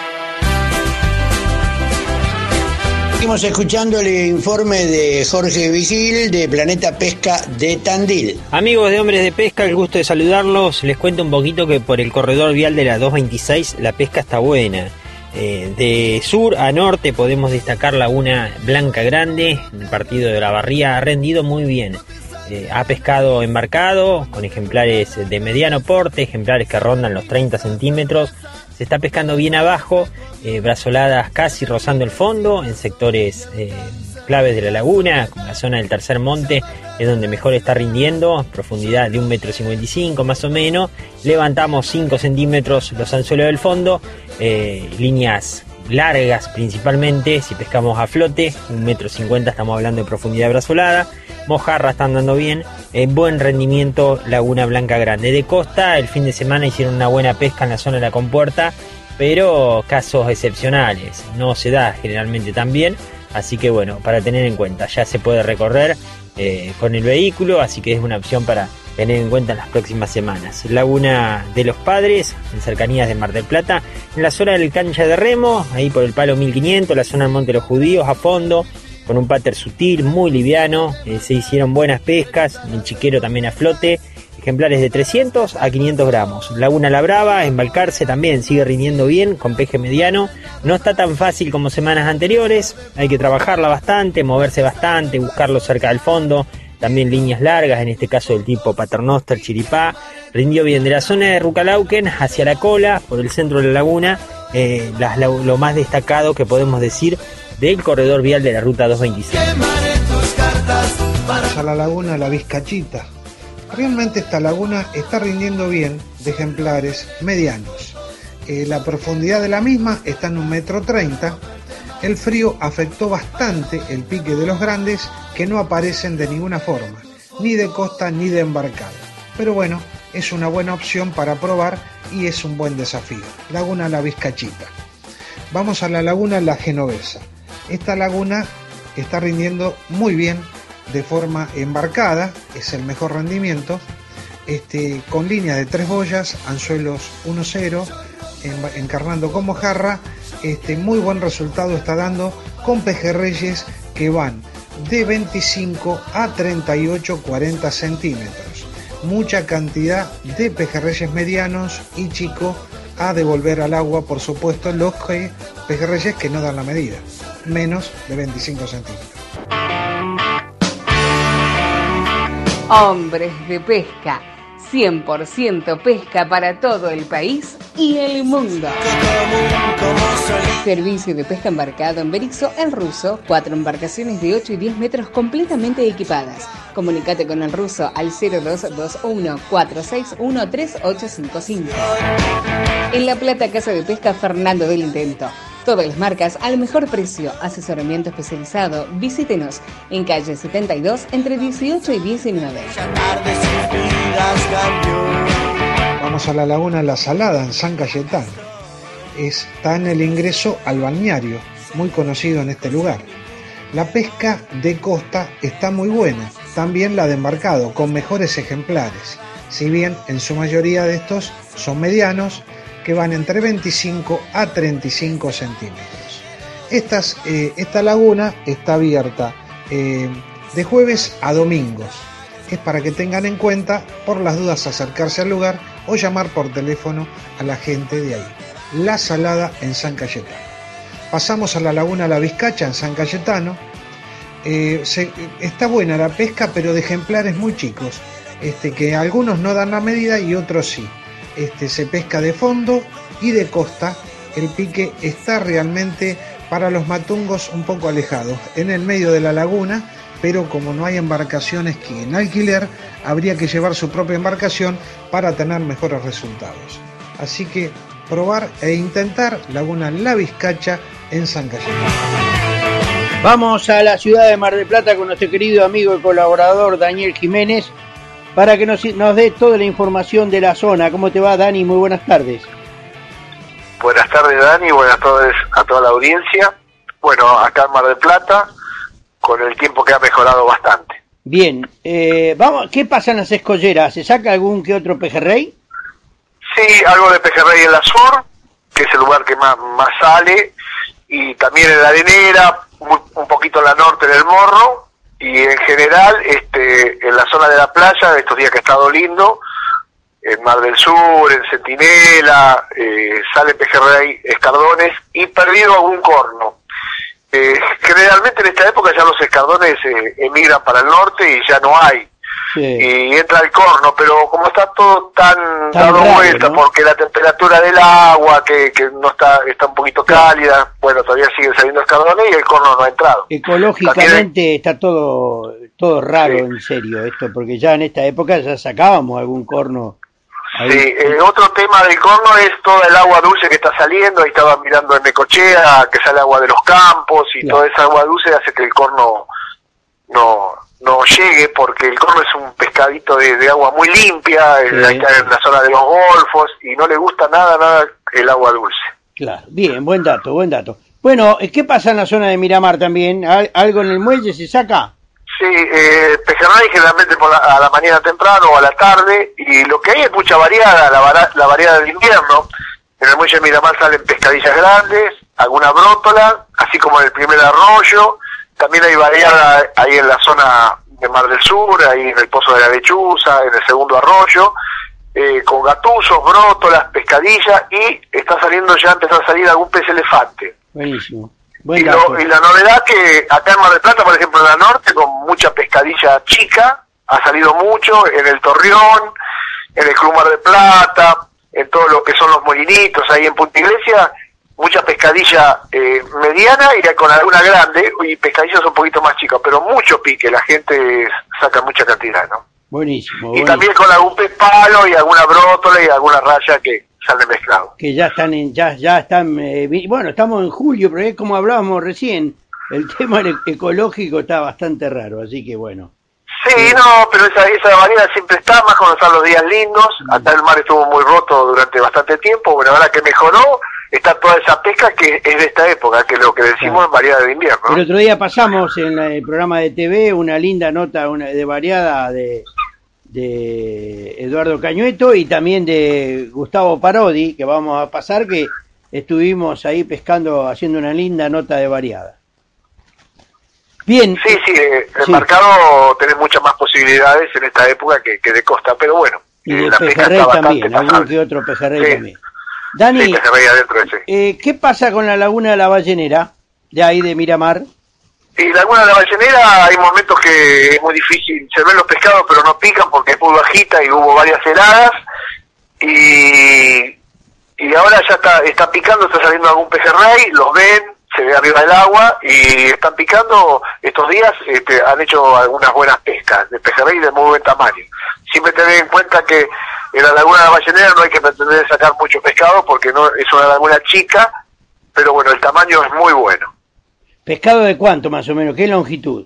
Seguimos escuchando el informe de Jorge Vigil de Planeta Pesca de Tandil. Amigos de Hombres de Pesca, el gusto de saludarlos. Les cuento un poquito que por el corredor vial de la 226 la pesca está buena. De sur a norte podemos destacar Laguna Blanca Grande. El partido de la Barría ha rendido muy bien. Ha pescado embarcado con ejemplares de mediano porte, ejemplares que rondan los 30 centímetros. Se está pescando bien abajo, brazoladas casi rozando el fondo, en sectores claves de la laguna, como la zona del tercer monte, es donde mejor está rindiendo, profundidad de 1,55 m más o menos. Levantamos 5 centímetros los anzuelos del fondo, líneas largas principalmente, si pescamos a flote, 1,50 m estamos hablando de profundidad brazolada. Mojarra están dando bien, buen rendimiento Laguna Blanca Grande. De costa, el fin de semana hicieron una buena pesca en la zona de la compuerta, pero casos excepcionales, no se da generalmente tan bien, así que bueno, para tener en cuenta, ya se puede recorrer con el vehículo, así que es una opción para tener en cuenta en las próximas semanas. Laguna de los Padres, en cercanías de Mar del Plata, en la zona del cancha de remo, ahí por el palo 1500, la zona del Monte de los Judíos, a fondo, con un pater sutil, muy liviano, se hicieron buenas pescas, el chiquero también a flote, ejemplares de 300 a 500 gramos. Laguna La Brava, embalcarse también, sigue rindiendo bien, con peje mediano, no está tan fácil como semanas anteriores, hay que trabajarla bastante, moverse bastante, buscarlo cerca del fondo, también líneas largas, en este caso del tipo paternoster, chiripá, rindió bien. De la zona de Rucalauquen hacia la cola, por el centro de la laguna, lo más destacado que podemos decir del corredor vial de la ruta 226. A la laguna La Vizcachita. Realmente esta laguna está rindiendo bien de ejemplares medianos. La profundidad de la misma está en 1,30 m. El frío afectó bastante el pique de los grandes, que no aparecen de ninguna forma, ni de costa ni de embarcado. Pero bueno, es una buena opción para probar y es un buen desafío. Laguna La Vizcachita. Vamos a la laguna La Genovesa. Esta laguna está rindiendo muy bien de forma embarcada, es el mejor rendimiento, con línea de 3 boyas, anzuelos 1-0, encarnando con mojarra. Muy buen resultado está dando con pejerreyes que van de 25 a 38-40 centímetros. Mucha cantidad de pejerreyes medianos y chicos a devolver al agua, por supuesto, los pejerreyes que no dan la medida, menos de 25 centímetros. Hombres de Pesca, 100% pesca para todo el país y el mundo. Servicio de pesca embarcado en Berisso, El Ruso, 4 embarcaciones de 8 y 10 metros completamente equipadas. Comunicate con El Ruso al 0221-461-3855. En La Plata, Casa de Pesca Fernando del Intento. Todas las marcas al mejor precio. Asesoramiento especializado. Visítenos en calle 72 entre 18 y 19. Vamos a la laguna La Salada en San Cayetano. Está en el ingreso al balneario, muy conocido en este lugar. La pesca de costa está muy buena, también la de embarcado, con mejores ejemplares, si bien en su mayoría de estos son medianos, que van entre 25 a 35 centímetros. Esta laguna está abierta de jueves a domingos. Es para que tengan en cuenta, por las dudas, acercarse al lugar o llamar por teléfono a la gente de ahí. La Salada en San Cayetano. Pasamos a la laguna La Vizcacha en San Cayetano. Está buena la pesca, pero de ejemplares muy chicos, que algunos no dan la medida y otros sí. Se pesca de fondo y de costa. El pique está realmente para los matungos un poco alejados, en el medio de la laguna, pero como no hay embarcaciones que en alquiler, habría que llevar su propia embarcación para tener mejores resultados. Así que probar e intentar laguna La Vizcacha en San Cayetano. Vamos a la ciudad de Mar del Plata con nuestro querido amigo y colaborador Daniel Jiménez para que nos dé toda la información de la zona. ¿Cómo te va, Dani? Muy buenas tardes. Buenas tardes, Dani, buenas tardes a toda la audiencia. Bueno, acá en Mar del Plata, con el tiempo que ha mejorado bastante. Bien, vamos. ¿Qué pasa en las escolleras? ¿Se saca algún que otro pejerrey? Sí, algo de pejerrey en la sur, que es el lugar que más sale, y también en la arenera, un poquito en la norte en el Morro, y en general en la zona de la playa, estos días que ha estado lindo, en Mar del Sur, en Centinela, sale pejerrey, escardones, y perdido algún corno. Generalmente en esta época ya los escardones emigran para el norte y ya no hay. Sí. Y entra el corno, pero como está todo tan dado vuelta, ¿no? Porque la temperatura del agua que no está un poquito cálida, bueno, todavía siguen saliendo escardones y el corno no ha entrado. Ecológicamente está todo raro, sí. En serio esto, porque ya en esta época ya sacábamos algún corno. Ahí. Sí, otro tema del corno es toda el agua dulce que está saliendo. Ahí estaba mirando en Necochea, que sale agua de los campos, y claro, toda esa agua dulce hace que el corno no llegue, porque el corno es un pescadito de agua muy limpia, sí, en la zona de los golfos, y no le gusta nada el agua dulce. Claro, bien, buen dato. Bueno, ¿qué pasa en la zona de Miramar también? ¿Algo en el muelle se saca? Sí, pejerrey generalmente a la mañana temprano o a la tarde, y lo que hay es mucha variada, la variada del invierno. En el muelle de Miramar salen pescadillas grandes, alguna brótola, así como en el primer arroyo. También hay variada ahí en la zona de Mar del Sur, ahí en el Pozo de la Lechuza, en el segundo arroyo, con gatuzos, brótolas, pescadillas, y empezó a salir algún pez elefante. Buenísimo. Y la novedad que acá en Mar del Plata, por ejemplo, en la norte, con mucha pescadilla chica, ha salido mucho, en el Torreón, en el Club Mar del Plata, en todo lo que son los molinitos, ahí en Punta Iglesia, mucha pescadilla mediana y con alguna grande, y pescadillas un poquito más chicas, pero mucho pique, la gente saca mucha cantidad, ¿no? Buenísimo. Y también con algún pez palo y alguna brótola y alguna raya que sale mezclado. Que ya están bueno, estamos en julio, pero es como hablábamos recién, el tema ecológico está bastante raro, así que bueno. Sí, no, pero esa variedad siempre está, más cuando están los días lindos. Acá el mar estuvo muy roto durante bastante tiempo, bueno, ahora que mejoró, está toda esa pesca que es de esta época, que es lo que decimos en variedad de invierno, ¿no? El otro día pasamos en el programa de TV una linda nota de variada de Eduardo Cañueto y también de Gustavo Parodi, que vamos a pasar, que estuvimos ahí pescando, haciendo una linda nota de variada. Bien. Sí, el mercado tiene muchas más posibilidades en esta época que de costa, pero bueno. Y de pejerrey también, algún que otro pejerrey también. Dani, sí, pejerrey adentro ese. ¿Qué pasa con la laguna de la Ballenera, de ahí de Miramar? Y Laguna de la Ballenera hay momentos que es muy difícil, se ven los pescados pero no pican porque es muy bajita y hubo varias heladas, y ahora ya está picando, está saliendo algún pejerrey, los ven, se ve arriba del agua y están picando. Estos días han hecho algunas buenas pescas de pejerrey de muy buen tamaño. Siempre tener en cuenta que en la Laguna de la Ballenera no hay que pretender sacar mucho pescado porque no es una laguna chica, pero bueno, el tamaño es muy bueno. ¿Pescado de cuánto más o menos? ¿Qué longitud?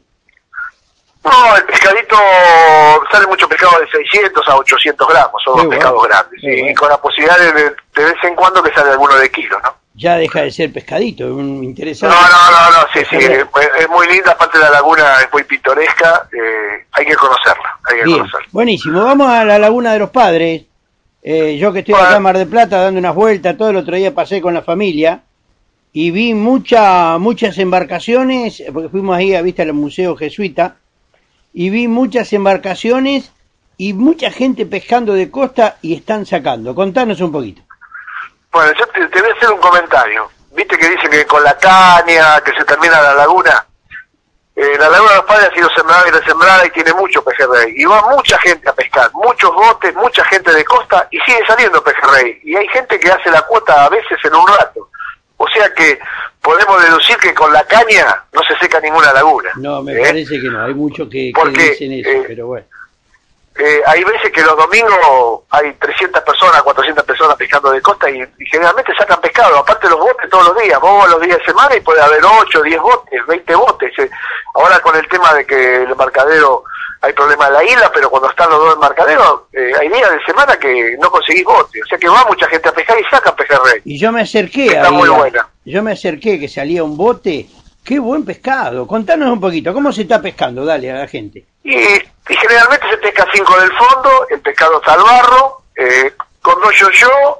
No, el pescadito, sale mucho pescado de 600 a 800 gramos, son los pescados grandes, y con la posibilidad de vez en cuando que sale alguno de kilo, ¿no? Ya deja de ser pescadito, interesante. No, sí, es muy linda, aparte la laguna es muy pintoresca, hay que conocerla, Bien, buenísimo, vamos a la Laguna de los Padres. Yo que estoy acá en Mar del Plata dando unas vueltas, todo el otro día pasé con la familia y vi muchas embarcaciones, porque fuimos ahí a vista al Museo Jesuita, y vi muchas embarcaciones y mucha gente pescando de costa y están sacando. Contanos un poquito. Bueno, yo te voy a hacer un comentario. Viste que dicen que con la caña, que se termina la laguna. La Laguna de los Padres ha sido sembrada y resembrada y tiene mucho pejerrey. Y va mucha gente a pescar, muchos botes, mucha gente de costa y sigue saliendo pejerrey. Y hay gente que hace la cuota a veces en un rato. O sea que podemos deducir que con la caña no se seca ninguna laguna. No, me parece que no, hay muchos que dicen eso, pero bueno. Hay veces que los domingos hay 300 personas, 400 personas pescando de costa y generalmente sacan pescado, aparte los botes todos los días, vos los días de semana y puede haber 8, 10 botes, 20 botes. Ahora con el tema de que el embarcadero, hay problema de la isla, pero cuando están los dos embarcaderos, hay días de semana que no conseguís bote, o sea que va mucha gente a pescar y sacan pejerrey. Y yo me acerqué, está muy buena. Yo me acerqué que salía un bote, qué buen pescado. Contanos un poquito, ¿cómo se está pescando? Dale a la gente. Y generalmente se pesca 5 del fondo, el pescado está al barro, con 2 yo-yo,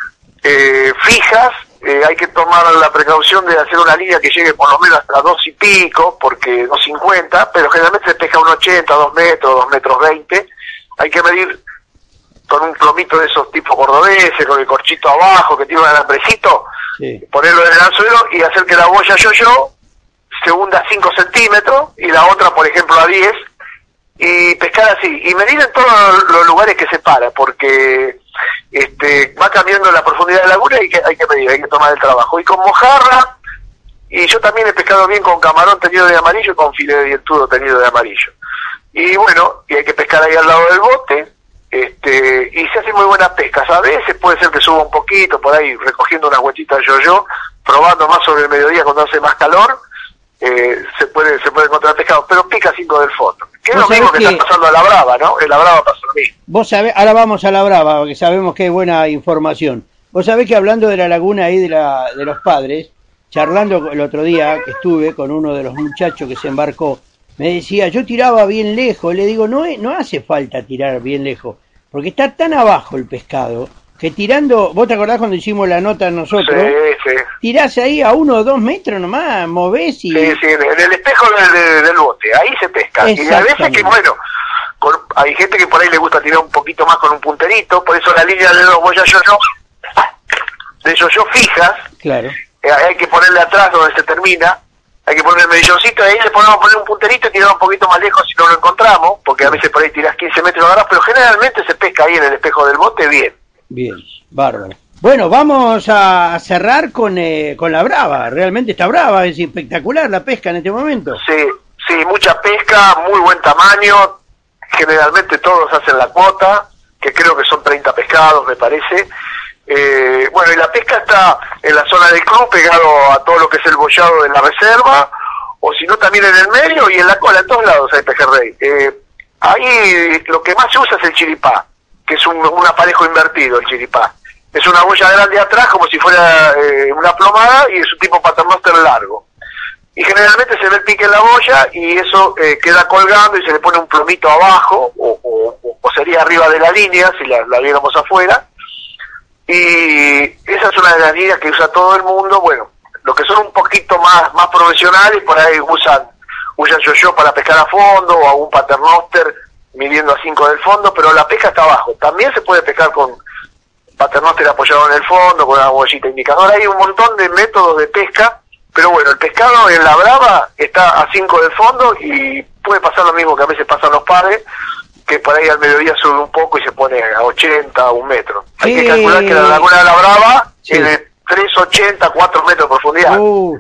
fijas, hay que tomar la precaución de hacer una línea que llegue por lo menos hasta 2 y pico, porque 2.50, pero generalmente se pesca 1.80, 2 metros, 2 metros 20, hay que medir con un plomito de esos tipos cordobeses, con el corchito abajo, que tiene un alambrecito, ponerlo en el anzuelo y hacer que la boya yo-yo se hunda 5 centímetros y la otra, por ejemplo, a 10, y pescar así, y medir en todos los lugares que se para, porque va cambiando la profundidad de la laguna y hay que medir, hay que tomar el trabajo. Y con mojarra, y yo también he pescado bien con camarón teñido de amarillo y con filete de dientudo teñido de amarillo. Y bueno, y hay que pescar ahí al lado del bote, y se hacen muy buenas pescas. A veces puede ser que suba un poquito, por ahí recogiendo unas huechitas yo-yo, probando más sobre el mediodía cuando hace más calor, se puede encontrar pescado, pero pica 5 del fondo. Que es lo mismo que está pasando a la Brava, ¿no? En la Brava pasa lo mismo. Vos sabés, ahora vamos a la Brava, porque sabemos que es buena información. Vos sabés que hablando de la laguna ahí de los Padres, charlando el otro día que estuve con uno de los muchachos que se embarcó, me decía, yo tiraba bien lejos. Le digo, no hace falta tirar bien lejos, porque está tan abajo el pescado, que tirando, ¿vos te acordás cuando hicimos la nota nosotros? Sí. Tirás ahí a 1 o 2 metros nomás, movés y... Sí, en el espejo del bote, ahí se pesca. Y a veces que, bueno, hay gente que por ahí le gusta tirar un poquito más con un punterito, por eso la línea de los boyas yo fijas, claro. Hay que ponerle atrás donde se termina, hay que poner el medilloncito, ahí le podemos poner un punterito y tirar un poquito más lejos si no lo encontramos, porque a veces por ahí tirás 15 metros y lo agarrás, pero generalmente se pesca ahí en el espejo del bote bien. Bien, bárbaro. Bueno, vamos a cerrar con la Brava. Realmente está brava, es espectacular la pesca en este momento. Sí, mucha pesca, muy buen tamaño. Generalmente todos hacen la cuota, que creo que son 30 pescados, me parece. Bueno, y la pesca está en la zona del club, pegado a todo lo que es el boyado de la reserva, o si no también en el medio y en la cola, en todos lados hay pejerrey. Ahí lo que más se usa es el chiripá, que es un aparejo invertido, el chiripá. Es una boya grande atrás, como si fuera una plomada, y es un tipo paternoster largo. Y generalmente se ve el pique en la boya, y eso queda colgando y se le pone un plomito abajo, o sería arriba de la línea, si la viéramos afuera. Y esa es una de las líneas que usa todo el mundo. Bueno, los que son un poquito más profesionales, por ahí usan yo-yo para pescar a fondo, o algún paternoster midiendo a 5 del fondo, pero la pesca está abajo. También se puede pescar con paternoster apoyado en el fondo, con una boyita indicadora. Hay un montón de métodos de pesca Pero bueno, el pescado en la brava está a 5 del fondo y puede pasar lo mismo que a veces pasan los pares, que por ahí al mediodía sube un poco y se pone a 80, a 1 metro. Hay que calcular que la laguna de la brava es de 3,80, 4 metros de profundidad.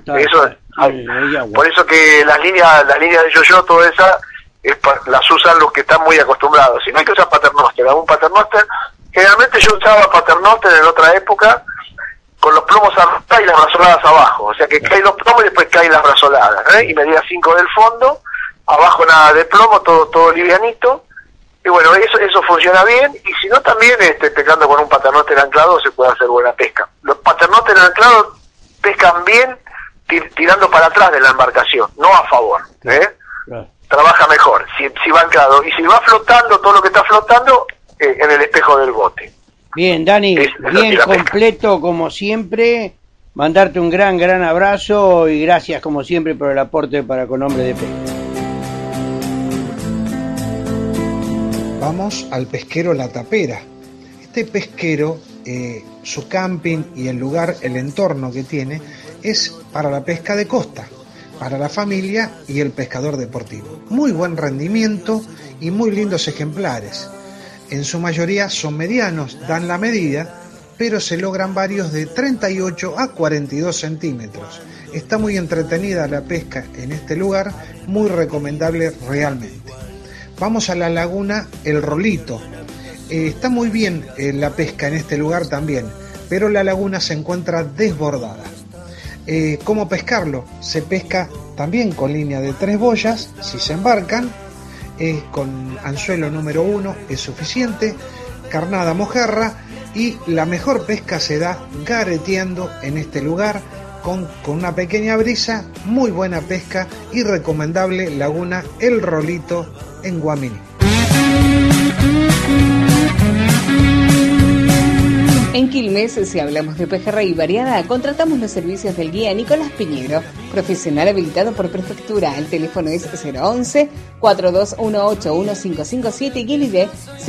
Por eso que las líneas de yo-yo, toda esa, las usan los que están muy acostumbrados. Si no hay que usar paternoster, algún paternoster. Generalmente yo usaba paternoster en otra época, con los plomos arriba y las brazoladas abajo. O sea que caen los plomos y después caen las brazoladas, y medía 5 del fondo, abajo nada de plomo, todo livianito. Y bueno, eso funciona bien, y si no también pescando con un paternoster anclado se puede hacer buena pesca. Los paternoster anclados pescan bien tirando para atrás de la embarcación, no a favor. Trabaja mejor si va anclado, y si va flotando, todo lo que está flotando en el espejo del bote. Bien, Dani, bien completo como siempre. Mandarte un gran abrazo y gracias como siempre por el aporte para Con Hombres de Pesca. Vamos al pesquero La Tapera. Este pesquero, su camping y el lugar, el entorno que tiene, es para la pesca de costa, para la familia y el pescador deportivo. Muy buen rendimiento y muy lindos ejemplares. En su mayoría son medianos, dan la medida, pero se logran varios de 38 a 42 centímetros. Está muy entretenida la pesca en este lugar, muy recomendable realmente. Vamos a la laguna El Rolito. Está muy bien la pesca en este lugar también, pero la laguna se encuentra desbordada. ¿Cómo pescarlo? Se pesca también con línea de 3 boyas, si se embarcan, con anzuelo número 1 es suficiente, carnada mojarra, y la mejor pesca se da gareteando en este lugar con una pequeña brisa, muy buena pesca y recomendable laguna El Rolito en Guamini. En Quilmes, si hablamos de pejerrey variada, contratamos los servicios del guía Nicolás Piñero, profesional habilitado por prefectura. El teléfono es 011-4218-1557 y el ID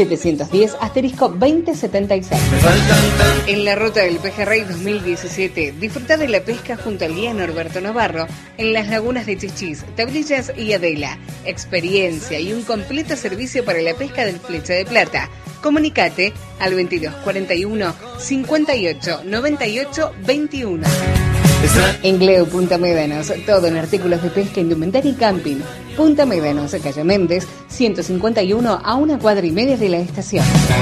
710-2076. En la ruta del pejerrey 2017, disfruta de la pesca junto al guía Norberto Navarro en las lagunas de Chichís, Tablillas y Adela. Experiencia y un completo servicio para la pesca del flecha de plata. Comunicate al 2241 58 98 21. En Gleo Punta Médanos, todo en artículos de pesca, indumentaria y camping. Punta Médanos, calle Méndez, 151 a 1,5 cuadras de la estación.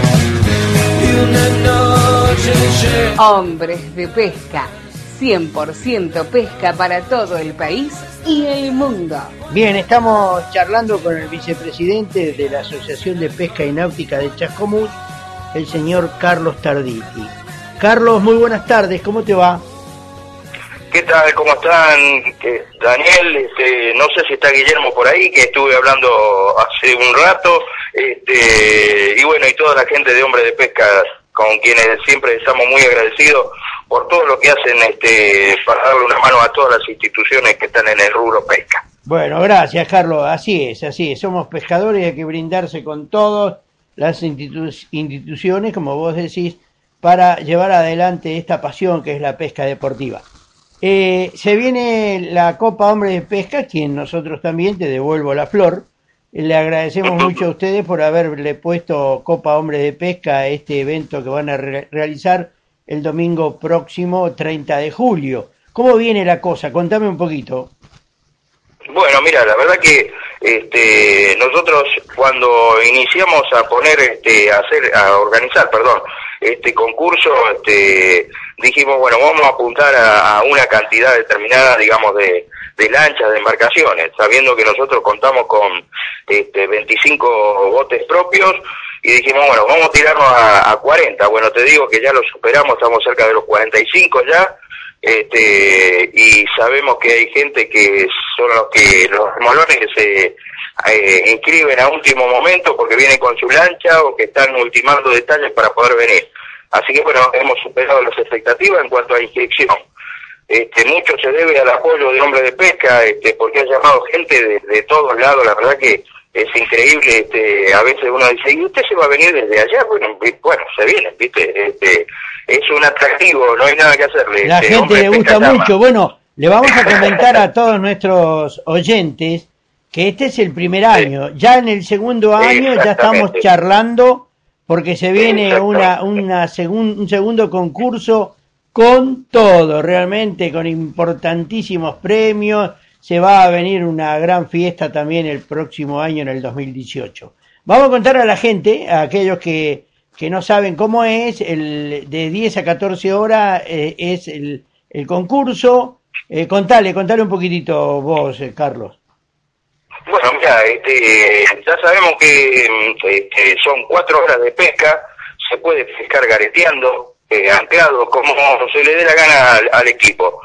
Hombres de Pesca, 100% pesca para todo el país y el mundo. Bien, estamos charlando con el vicepresidente de la Asociación de Pesca y Náutica de Chascomús, el señor Carlos Tarditi. Carlos, muy buenas tardes, ¿cómo te va? ¿Qué tal? ¿Cómo están? Daniel, no sé si está Guillermo por ahí, que estuve hablando hace un rato, y bueno, y toda la gente de Hombres de Pesca, con quienes siempre estamos muy agradecidos por todo lo que hacen para darle una mano a todas las instituciones que están en el rubro pesca. Bueno, gracias, Carlos, así es, somos pescadores y hay que brindarse con todas las instituciones, como vos decís, para llevar adelante esta pasión que es la pesca deportiva. Se viene la Copa Hombre de Pesca, quien nosotros también, te devuelvo la flor. Le agradecemos mucho a ustedes por haberle puesto Copa Hombre de Pesca a este evento que van a realizar el domingo próximo, 30 de julio. ¿Cómo viene la cosa? Contame un poquito. Bueno, mira, la verdad que nosotros cuando iniciamos a poner, a organizar este concurso, dijimos, bueno, vamos a apuntar a una cantidad determinada, digamos, de lanchas, de embarcaciones, sabiendo que nosotros contamos con 25 botes propios, y dijimos, bueno, vamos a tirarnos a 40. Bueno, te digo que ya lo superamos, estamos cerca de los 45 ya, y sabemos que hay gente que son los molones que se inscriben a último momento porque vienen con su lancha o que están ultimando detalles para poder venir. Así que bueno, hemos superado las expectativas en cuanto a inscripción. Mucho se debe al apoyo de Hombres de Pesca, porque han llamado gente de todos lados. La verdad que es increíble. A veces uno dice, ¿y usted se va a venir desde allá? Bueno, se viene, ¿viste? Es un atractivo, no hay nada que hacerle. La gente le gusta mucho. Bueno, le vamos a comentar a todos nuestros oyentes que este es el primer año. Ya en el segundo año ya estamos charlando porque se viene un segundo concurso con todo, realmente con importantísimos premios. Se va a venir una gran fiesta también el próximo año, en el 2018. Vamos a contar a la gente, a aquellos que no saben cómo es, de 10 a 14 horas es el concurso. Contale un poquitito vos, Carlos. Bueno, mira, ya sabemos que son 4 horas de pesca, se puede pescar gareteando, anclado, como se le dé la gana al equipo.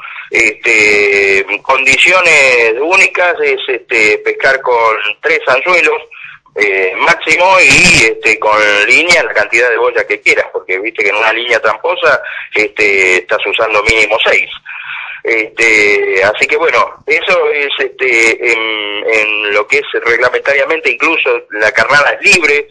Condiciones únicas es pescar con 3 anzuelos máximo y con línea la cantidad de boyas que quieras, porque viste que en una línea tramposa estás usando mínimo 6. Así que bueno, eso es en lo que es reglamentariamente, incluso la carnada es libre.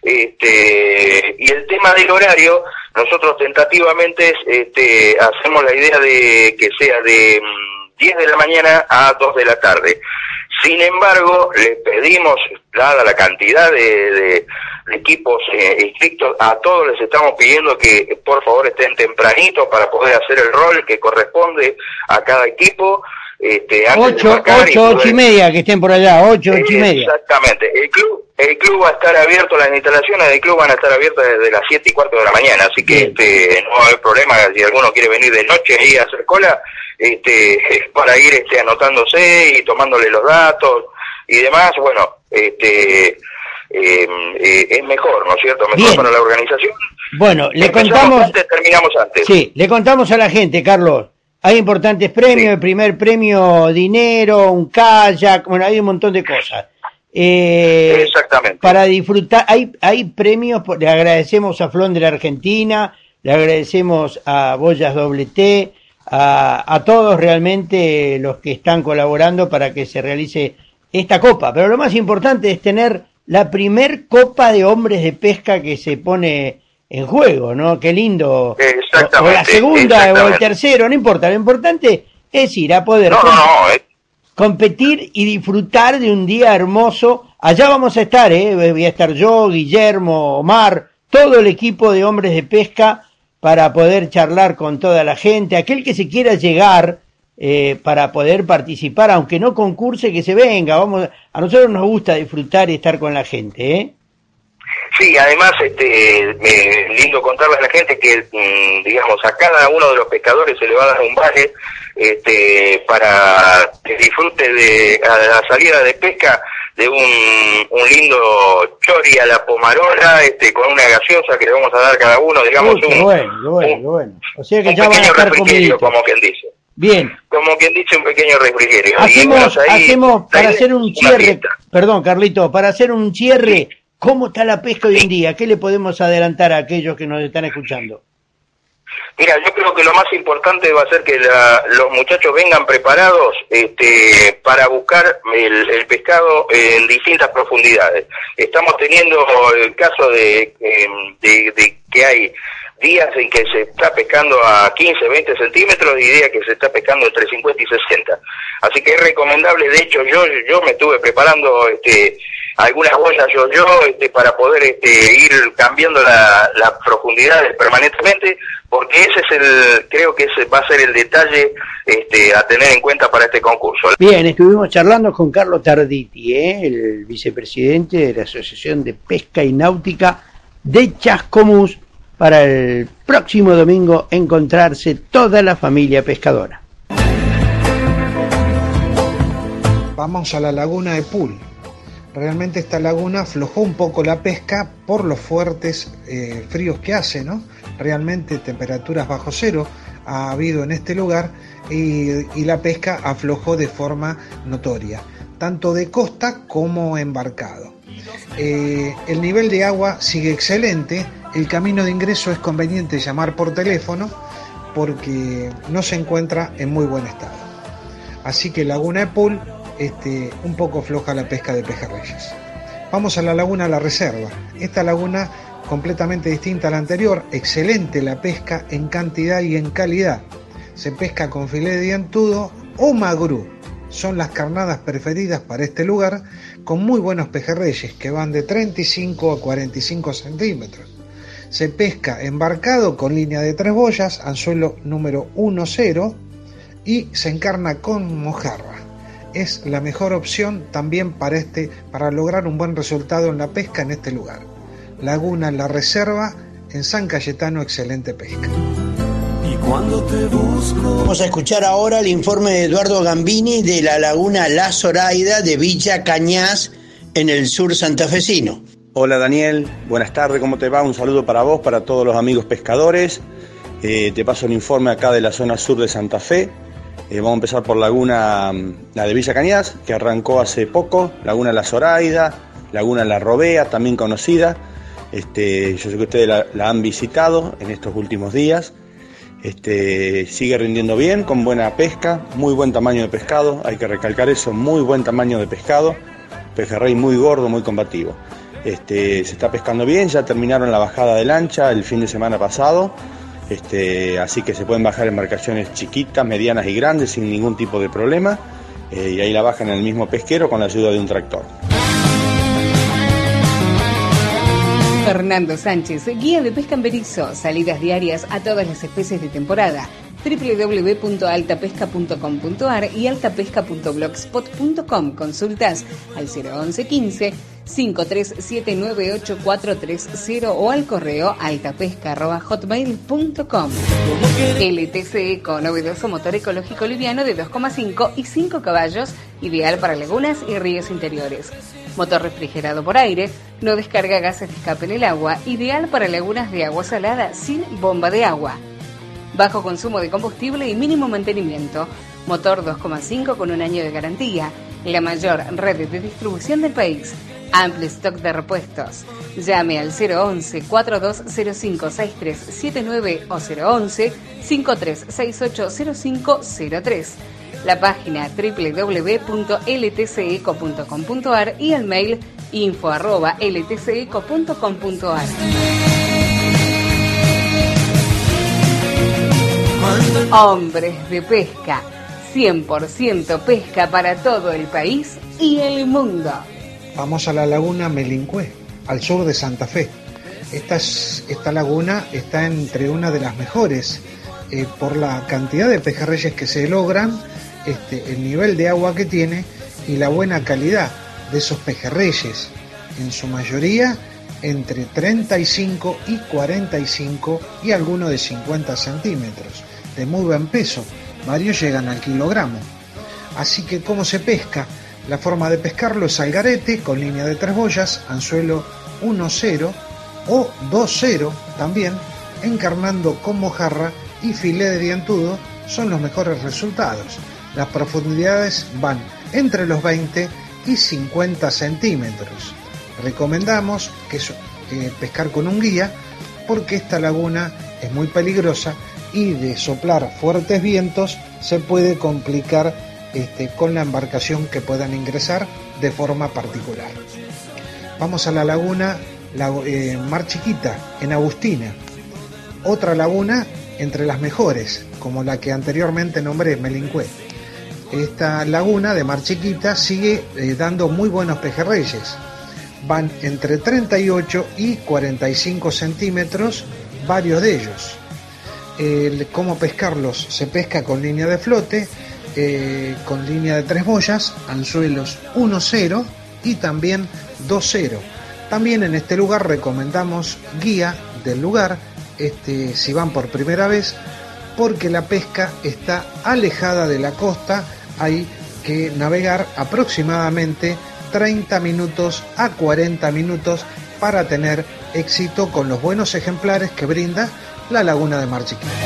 Y el tema del horario, nosotros tentativamente hacemos la idea de que sea de 10 de la mañana a 2 de la tarde. Sin embargo, les pedimos, dada la cantidad de equipos inscritos, a todos les estamos pidiendo que por favor estén tempranito para poder hacer el rol que corresponde a cada equipo. 8 y media, que estén por allá, 8 y media. Exactamente. El club va a estar abierto, las instalaciones del club van a estar abiertas desde las 7:15 de la mañana, así que no va a haber problema si alguno quiere venir de noche y hacer cola, para ir anotándose y tomándole los datos y demás. Bueno, es mejor, ¿no es cierto? Mejor bien para la organización. Bueno, le contamos antes, terminamos antes. Sí, le contamos a la gente, Carlos. Hay importantes premios, el primer premio dinero, un kayak, bueno, hay un montón de cosas. Exactamente. Para disfrutar, hay premios, le agradecemos a Flon de la Argentina, le agradecemos a Boyas T, a todos realmente los que están colaborando para que se realice esta copa. Pero lo más importante es tener la primer copa de hombres de pesca que se pone en juego, ¿no? Qué lindo. O la segunda o el tercero, no importa. Lo importante es ir a poder competir y disfrutar de un día hermoso. Allá vamos a estar, voy a estar yo, Guillermo, Omar, todo el equipo de hombres de pesca para poder charlar con toda la gente. Aquel que se quiera llegar para poder participar, aunque no concurse, que se venga. A nosotros nos gusta disfrutar y estar con la gente, Sí, además, lindo contarle a la gente que, digamos, a cada uno de los pescadores se le va a dar un vale, para que disfrute a la salida de pesca de un lindo chori a la pomarola, con una gaseosa que le vamos a dar cada uno, digamos, bueno. O sea que un ya pequeño refrigerio, como quien dice. Bien. Como quien dice, un pequeño refrigerio. Hacemos para hacer un cierre, perdón, Carlito, para hacer un cierre, ¿cómo está la pesca hoy en día? ¿Qué le podemos adelantar a aquellos que nos están escuchando? Mira, yo creo que lo más importante va a ser que los muchachos vengan preparados para buscar el pescado en distintas profundidades. Estamos teniendo el caso de que hay días en que se está pescando a 15, 20 centímetros y días que se está pescando entre 50 y 60. Así que es recomendable, de hecho yo me estuve preparando algunas boyas para poder ir cambiando las profundidades permanentemente, porque creo que ese va a ser el detalle a tener en cuenta para este concurso. Bien, estuvimos charlando con Carlos Tarditi, el vicepresidente de la Asociación de Pesca y Náutica de Chascomús, para el próximo domingo encontrarse toda la familia pescadora. Vamos a la laguna de Pool. Realmente esta laguna aflojó un poco la pesca por los fuertes fríos que hace, ¿no? Realmente temperaturas bajo cero ha habido en este lugar y la pesca aflojó de forma notoria, tanto de costa como embarcado. El nivel de agua sigue excelente, el camino de ingreso es conveniente llamar por teléfono porque no se encuentra en muy buen estado. Así que Laguna de Pool, un poco floja la pesca de pejerreyes. Vamos a la laguna La Reserva. Esta laguna completamente distinta a la anterior, excelente la pesca en cantidad y en calidad. Se pesca con filé de dientudo o magrú. Son las carnadas preferidas para este lugar, con muy buenos pejerreyes que van de 35 a 45 centímetros. Se pesca embarcado con línea de 3 boyas, anzuelo número 10, y se encarna con mojarra. Es la mejor opción también para lograr un buen resultado en la pesca en este lugar. Laguna La Reserva, en San Cayetano, excelente pesca. Vamos a escuchar ahora el informe de Eduardo Gambini de la laguna La Zoraida de Villa Cañas, en el sur santafesino. Hola Daniel, buenas tardes, ¿cómo te va? Un saludo para vos, para todos los amigos pescadores. Te paso el informe acá de la zona sur de Santa Fe. Vamos a empezar por la de Villa Cañas, que arrancó hace poco, laguna La Zoraida, laguna La Robea, también conocida. Yo sé que ustedes la han visitado en estos últimos días. Sigue rindiendo bien, con buena pesca, muy buen tamaño de pescado, hay que recalcar eso, muy buen tamaño de pescado, pejerrey muy gordo, muy combativo. Se está pescando bien, ya terminaron la bajada de lancha el fin de semana pasado, así que se pueden bajar embarcaciones chiquitas, medianas y grandes sin ningún tipo de problema, y ahí la bajan en el mismo pesquero con la ayuda de un tractor. Fernando Sánchez, guía de pesca en Berizo, salidas diarias a todas las especies de temporada. www.altapesca.com.ar y altapesca.blogspot.com. Consultas al 011 15 5379840 o al correo altapesca@hotmail.com. LTC Eco, novedoso motor ecológico liviano de 2,5 y 5 caballos, ideal para lagunas y ríos interiores. Motor refrigerado por aire, no descarga gases de escape en el agua, ideal para lagunas de agua salada sin bomba de agua. Bajo consumo de combustible y mínimo mantenimiento. Motor 2,5 con un año de garantía. La mayor red de distribución del país. Amplio stock de repuestos. Llame al 011 4205 6379 o 011 53680503. La página www.ltceco.com.ar y el mail info@ltceco.com.ar. Hombres de Pesca, 100% pesca para todo el país y el mundo. Vamos a la laguna Melincué, al sur de Santa Fe. Esta laguna está entre una de las mejores por la cantidad de pejerreyes que se logran, el nivel de agua que tiene y la buena calidad de esos pejerreyes, en su mayoría entre 35 y 45 y algunos de 50 centímetros, de muy buen peso, varios llegan al kilogramo. Así que, ¿cómo se pesca? La forma de pescarlo es al garete, con línea de 3 boyas, anzuelo 10 o 20 también, encarnando con mojarra y filé de dientudo, son los mejores resultados. Las profundidades van entre los 20 y 50 centímetros. Recomendamos que pescar con un guía, porque esta laguna es muy peligrosa y de soplar fuertes vientos se puede complicar con la embarcación que puedan ingresar de forma particular. Vamos a la laguna Mar Chiquita, en Agustina. Otra laguna entre las mejores, como la que anteriormente nombré, Melincué. Esta laguna de Mar Chiquita sigue dando muy buenos pejerreyes. Van entre 38 y 45 centímetros, varios de ellos. ¿Cómo pescarlos? Se pesca con línea de flote, con línea de 3 boyas, anzuelos 10 y también 20. También en este lugar recomendamos guía del lugar, si van por primera vez, porque la pesca está alejada de la costa. Hay que navegar aproximadamente 30 minutos a 40 minutos para tener éxito con los buenos ejemplares que brinda la laguna de Mar Chiquita.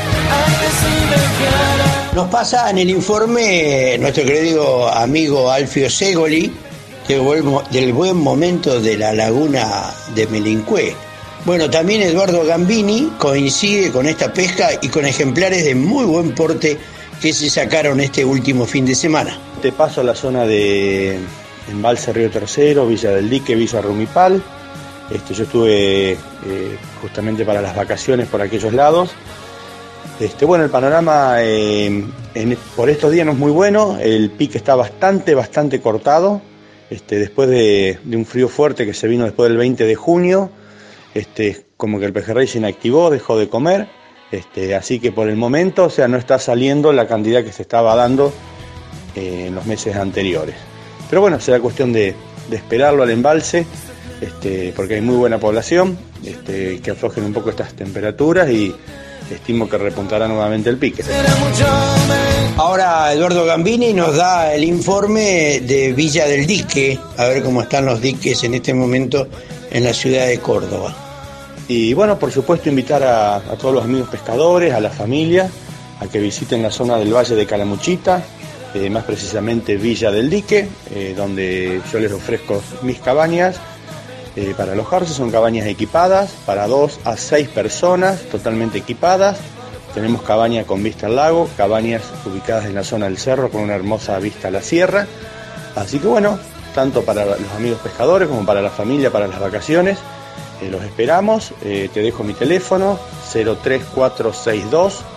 Nos pasa en el informe nuestro querido amigo Alfio Segoli del buen momento de la laguna de Melincué. Bueno, también Eduardo Gambini coincide con esta pesca y con ejemplares de muy buen porte que se sacaron este último fin de semana. Te paso a la zona de Embalse Río Tercero, Villa del Dique, Villa Rumipal. Yo estuve justamente para las vacaciones por aquellos lados. Bueno, el panorama por estos días no es muy bueno, el pique está bastante cortado, después de un frío fuerte que se vino después del 20 de junio, como que el pejerrey se inactivó, dejó de comer, así que por el momento, o sea, no está saliendo la cantidad que se estaba dando en los meses anteriores. Pero bueno, será cuestión de esperarlo al embalse, porque hay muy buena población, que aflojen un poco estas temperaturas y estimo que repuntará nuevamente el pique. Ahora Eduardo Gambini nos da el informe de Villa del Dique, a ver cómo están los diques en este momento en la ciudad de Córdoba. Y bueno, por supuesto invitar a todos los amigos pescadores, a la familia, a que visiten la zona del Valle de Calamuchita, más precisamente Villa del Dique, donde yo les ofrezco mis cabañas para alojarse. Son cabañas equipadas para 2 a 6 personas, totalmente equipadas. Tenemos cabaña con vista al lago, cabañas ubicadas en la zona del cerro con una hermosa vista a la sierra. Así que bueno, tanto para los amigos pescadores como para la familia, para las vacaciones, los esperamos. Te dejo mi teléfono 03462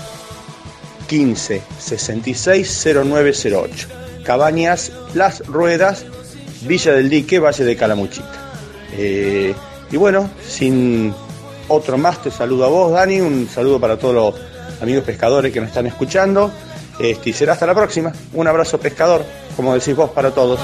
15 66 0908. Cabañas Las Ruedas, Villa del Dique, Valle de Calamuchita. Y bueno, sin otro más, te saludo a vos, Dani, un saludo para todos los amigos pescadores que nos están escuchando, y será hasta la próxima. Un abrazo pescador, como decís vos, para todos.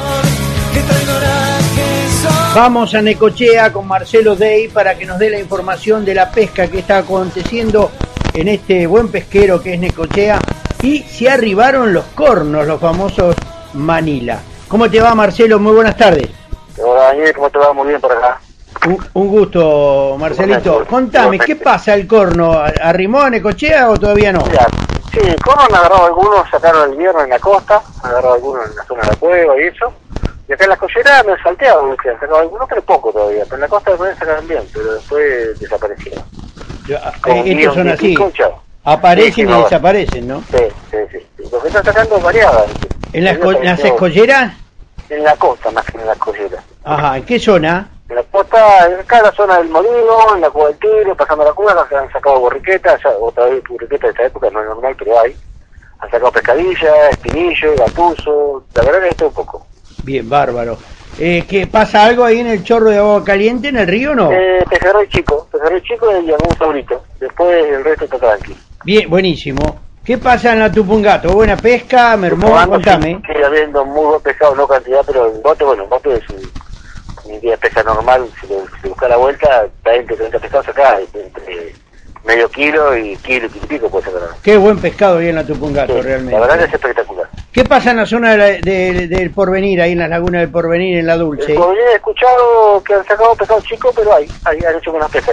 Vamos a Necochea con Marcelo Dey para que nos dé la información de la pesca que está aconteciendo en este buen pesquero que es Necochea, y si arribaron los cornos, los famosos Manila. ¿Cómo te va, Marcelo? Muy buenas tardes. Hola, Daniel, ¿cómo te va? Muy bien por acá. Un gusto, Marcelito. Contame, ¿qué pasa el corno? ¿Arrimó a Necochea o todavía no? Mira, sí, el corno han agarrado algunos, sacaron el viernes en la costa, han agarrado algunos en la zona de la cueva y eso. Y acá en la collera me he salteado, han sacado algunos, pero poco todavía. Pero en la costa también sacaron bien, pero después desaparecieron. Estos son así, aparecen y desaparecen, ¿no? Sí. Lo que están sacando es variada. ¿En las escolleras? En la costa, más que en las escolleras. Ajá, ¿en qué zona? En la costa, acá en la zona del Molino, en la Cueva del Tigre, pasando la cueva, se han sacado borriquetas, otra vez borriquetas de esta época, no es normal, pero hay. Han sacado pescadilla, espinillo, gatuso, la verdad que esto un poco. Bien, bárbaro. ¿Qué pasa algo ahí en el chorro de agua caliente, en el río o no? Pejerrey chico y algún saurito. Después el resto está tranquilo. Bien, buenísimo. ¿Qué pasa en la Tupungato? ¿Buena pesca? ¿Mermó? Contame. Sigue habiendo muy buen pescado, no cantidad, pero el bote es un día de pesca normal. Si busca la vuelta, 20, 30 pescados acá, entre medio kilo y pico puede sacar. Qué buen pescado ahí en la Tupungato, sí, realmente. La verdad que es espectacular. ¿Qué pasa en la zona del Porvenir, ahí en las lagunas del Porvenir, en la Dulce? El Porvenir he escuchado que han sacado pescado chico, pero han hecho buenas pescas.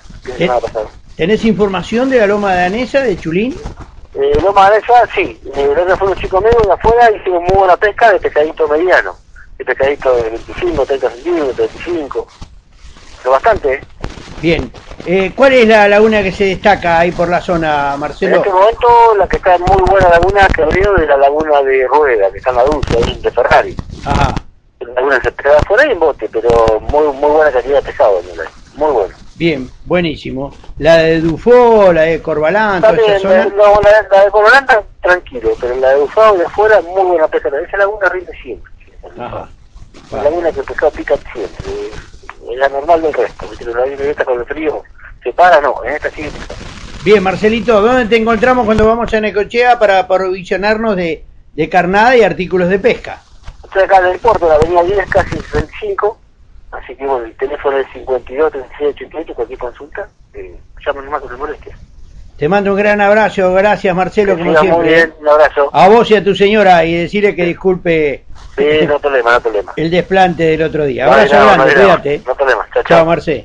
¿Tenés información de la loma danesa, de Chulín? Loma danesa, sí. El otro fue un chico mío de afuera, hicimos muy buena pesca de pescadito mediano. De pescadito de 25, 30 centímetros, 35. Pero bastante, Bien. ¿Cuál es la laguna que se destaca ahí por la zona, Marcelo? En este momento la que está en muy buena laguna que abrió es la laguna de Rueda, que está en la Dulce, ahí de Ferrari. Ajá. La laguna se queda afuera y en bote, pero muy buena calidad de pescado, muy bueno. Bien, buenísimo. La de Dufó, la de Corbalán, toda esa zona. La de Corbalán está tranquilo, pero la de Dufó de afuera muy buena pesca. Esa laguna rinde siempre. Ajá. La laguna que el pescado pica siempre. Es la normal del resto, ¿viste? La laguna esta con el frío se para, no, en esta sí. Bien, Marcelito, ¿dónde te encontramos cuando vamos a Necochea para aprovisionarnos de carnada y artículos de pesca? Estoy acá en el puerto, la avenida 10, casi 65, así que bueno, el teléfono es 52 36 88, cualquier consulta, llámanos más con molestia. Te mando un gran abrazo, gracias Marcelo, como siempre. Muy bien, un abrazo. A vos y a tu señora, y decirle que disculpe sí, no problema. El desplante del otro día. Abrazo grande, cuídate. No problema, chao, Marcelo.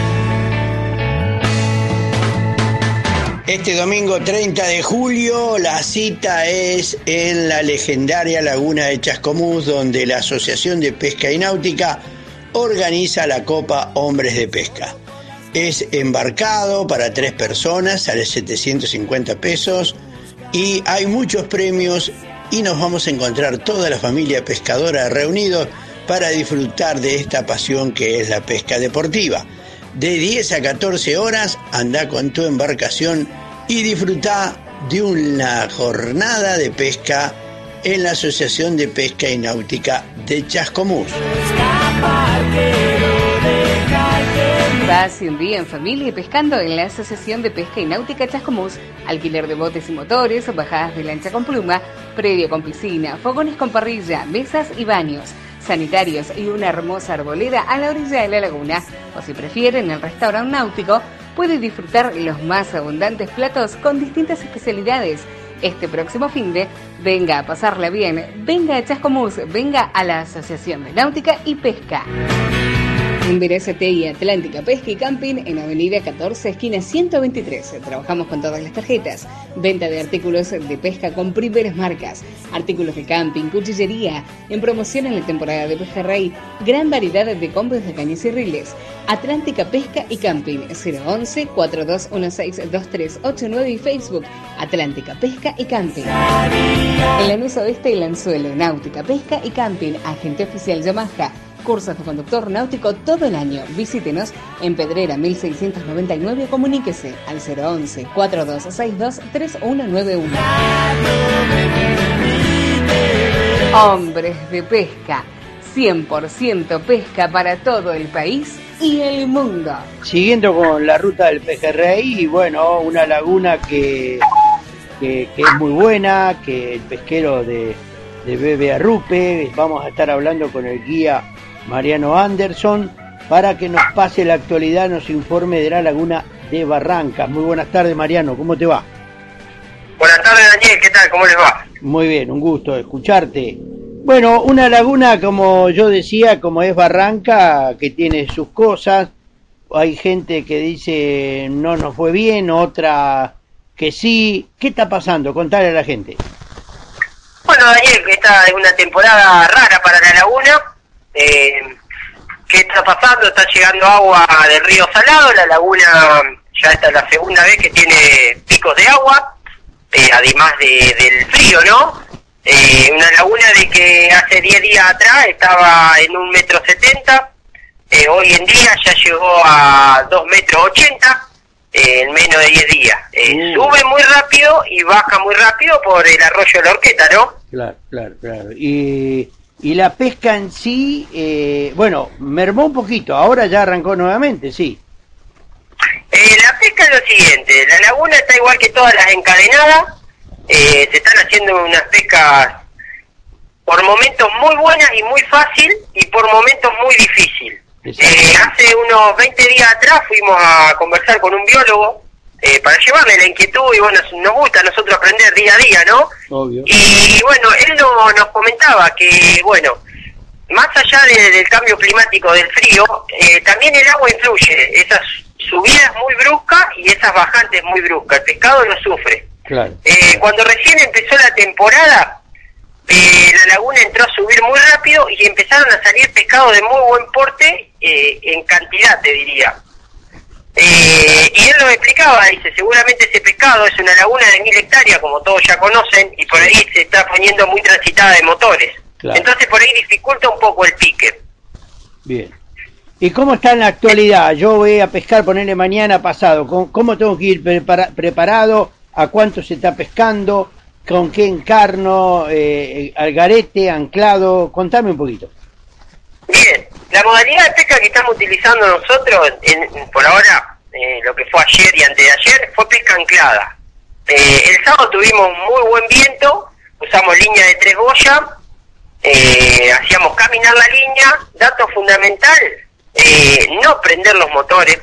Este domingo 30 de julio la cita es en la legendaria laguna de Chascomús, donde la Asociación de Pesca y Náutica organiza la Copa Hombres de Pesca. Es embarcado para 3 personas, sale 750 pesos y hay muchos premios y nos vamos a encontrar toda la familia pescadora reunidos para disfrutar de esta pasión que es la pesca deportiva. De 10 a 14 horas anda con tu embarcación y disfruta de una jornada de pesca en la Asociación de Pesca y Náutica de Chascomús. Pase un día en familia y pescando en la Asociación de Pesca y Náutica Chascomús. Alquiler de botes y motores, bajadas de lancha con pluma, predio con piscina, fogones con parrilla, mesas y baños, sanitarios y una hermosa arboleda a la orilla de la laguna. O si prefieren el restaurante náutico, puede disfrutar los más abundantes platos con distintas especialidades. Este próximo finde, venga a pasarla bien, venga a Chascomús, venga a la Asociación de Náutica y Pesca. En Veracete y Atlántica Pesca y Camping en Avenida 14, esquina 123. Trabajamos con todas las tarjetas. Venta de artículos de pesca con primeras marcas. Artículos de camping, cuchillería. En promoción en la temporada de pejerrey. Gran variedad de combos de cañas y riles. Atlántica Pesca y Camping 011-4216-2389 y Facebook Atlántica Pesca y Camping. En Lanús Oeste y Lanzuelo, Náutica Pesca y Camping. Agente oficial Yamaha. Cursos de conductor náutico todo el año. Visítenos en Pedrera 1699. Comuníquese al 011-4262-3191. Hombres de Pesca. 100% pesca para todo el país y el mundo. Siguiendo con la ruta del pejerrey, y bueno, una laguna que es muy buena, que el pesquero de Bebe Arrupe. Vamos a estar hablando con el guía Mariano Anderson para que nos pase la actualidad, nos informe de la laguna de Barrancas. Muy buenas tardes, Mariano, ¿cómo te va? Buenas tardes, Daniel, ¿qué tal? ¿Cómo les va? Muy bien, un gusto escucharte. Bueno, una laguna, como yo decía, como es Barranca, que tiene sus cosas. Hay gente que dice no nos fue bien, otra que sí. ¿Qué está pasando? Contale a la gente. Bueno, Daniel, que esta es una temporada rara para la laguna. ¿Qué está pasando? Está llegando agua del río Salado. La laguna ya está la segunda vez que tiene picos de agua, además del frío, ¿no? Una laguna de que hace 10 días atrás estaba en 1,70 m, hoy en día ya llegó a 2,80 m en menos de 10 días. Sube muy rápido y baja muy rápido por el arroyo de la Horqueta, ¿no? Claro. Y la pesca en sí, bueno, mermó un poquito, ahora ya arrancó nuevamente, sí. La pesca es lo siguiente, la laguna está igual que todas las encadenadas. Se están haciendo unas pescas por momentos muy buenas y muy fácil, y por momentos muy difícil. Hace unos 20 días atrás fuimos a conversar con un biólogo para llevarle la inquietud, y bueno, nos gusta a nosotros aprender día a día, ¿no? Obvio. Y bueno, él nos comentaba que, bueno, más allá del cambio climático, del frío, también el agua influye. Esas subidas muy bruscas y esas bajantes muy bruscas. El pescado lo sufre. Claro. Cuando recién empezó la temporada, la laguna entró a subir muy rápido y empezaron a salir pescados de muy buen porte, en cantidad, te diría. Y él lo explicaba, dice, seguramente ese pescado es una laguna de 1000 hectáreas, como todos ya conocen, y por ahí se está poniendo muy transitada de motores. Claro. Entonces por ahí dificulta un poco el pique. Bien. ¿Y cómo está en la actualidad? Yo voy a pescar, ponerle mañana pasado. ¿Cómo tengo que ir preparado? ¿A cuánto se está pescando? ¿Con qué encarno? ¿Algarete? ¿Anclado? Contame un poquito. Bien, la modalidad de pesca que estamos utilizando nosotros, por ahora, lo que fue ayer y antes de ayer, fue pesca anclada. El sábado tuvimos muy buen viento, usamos línea de 3 boyas, hacíamos caminar la línea. Dato fundamental, no prender los motores,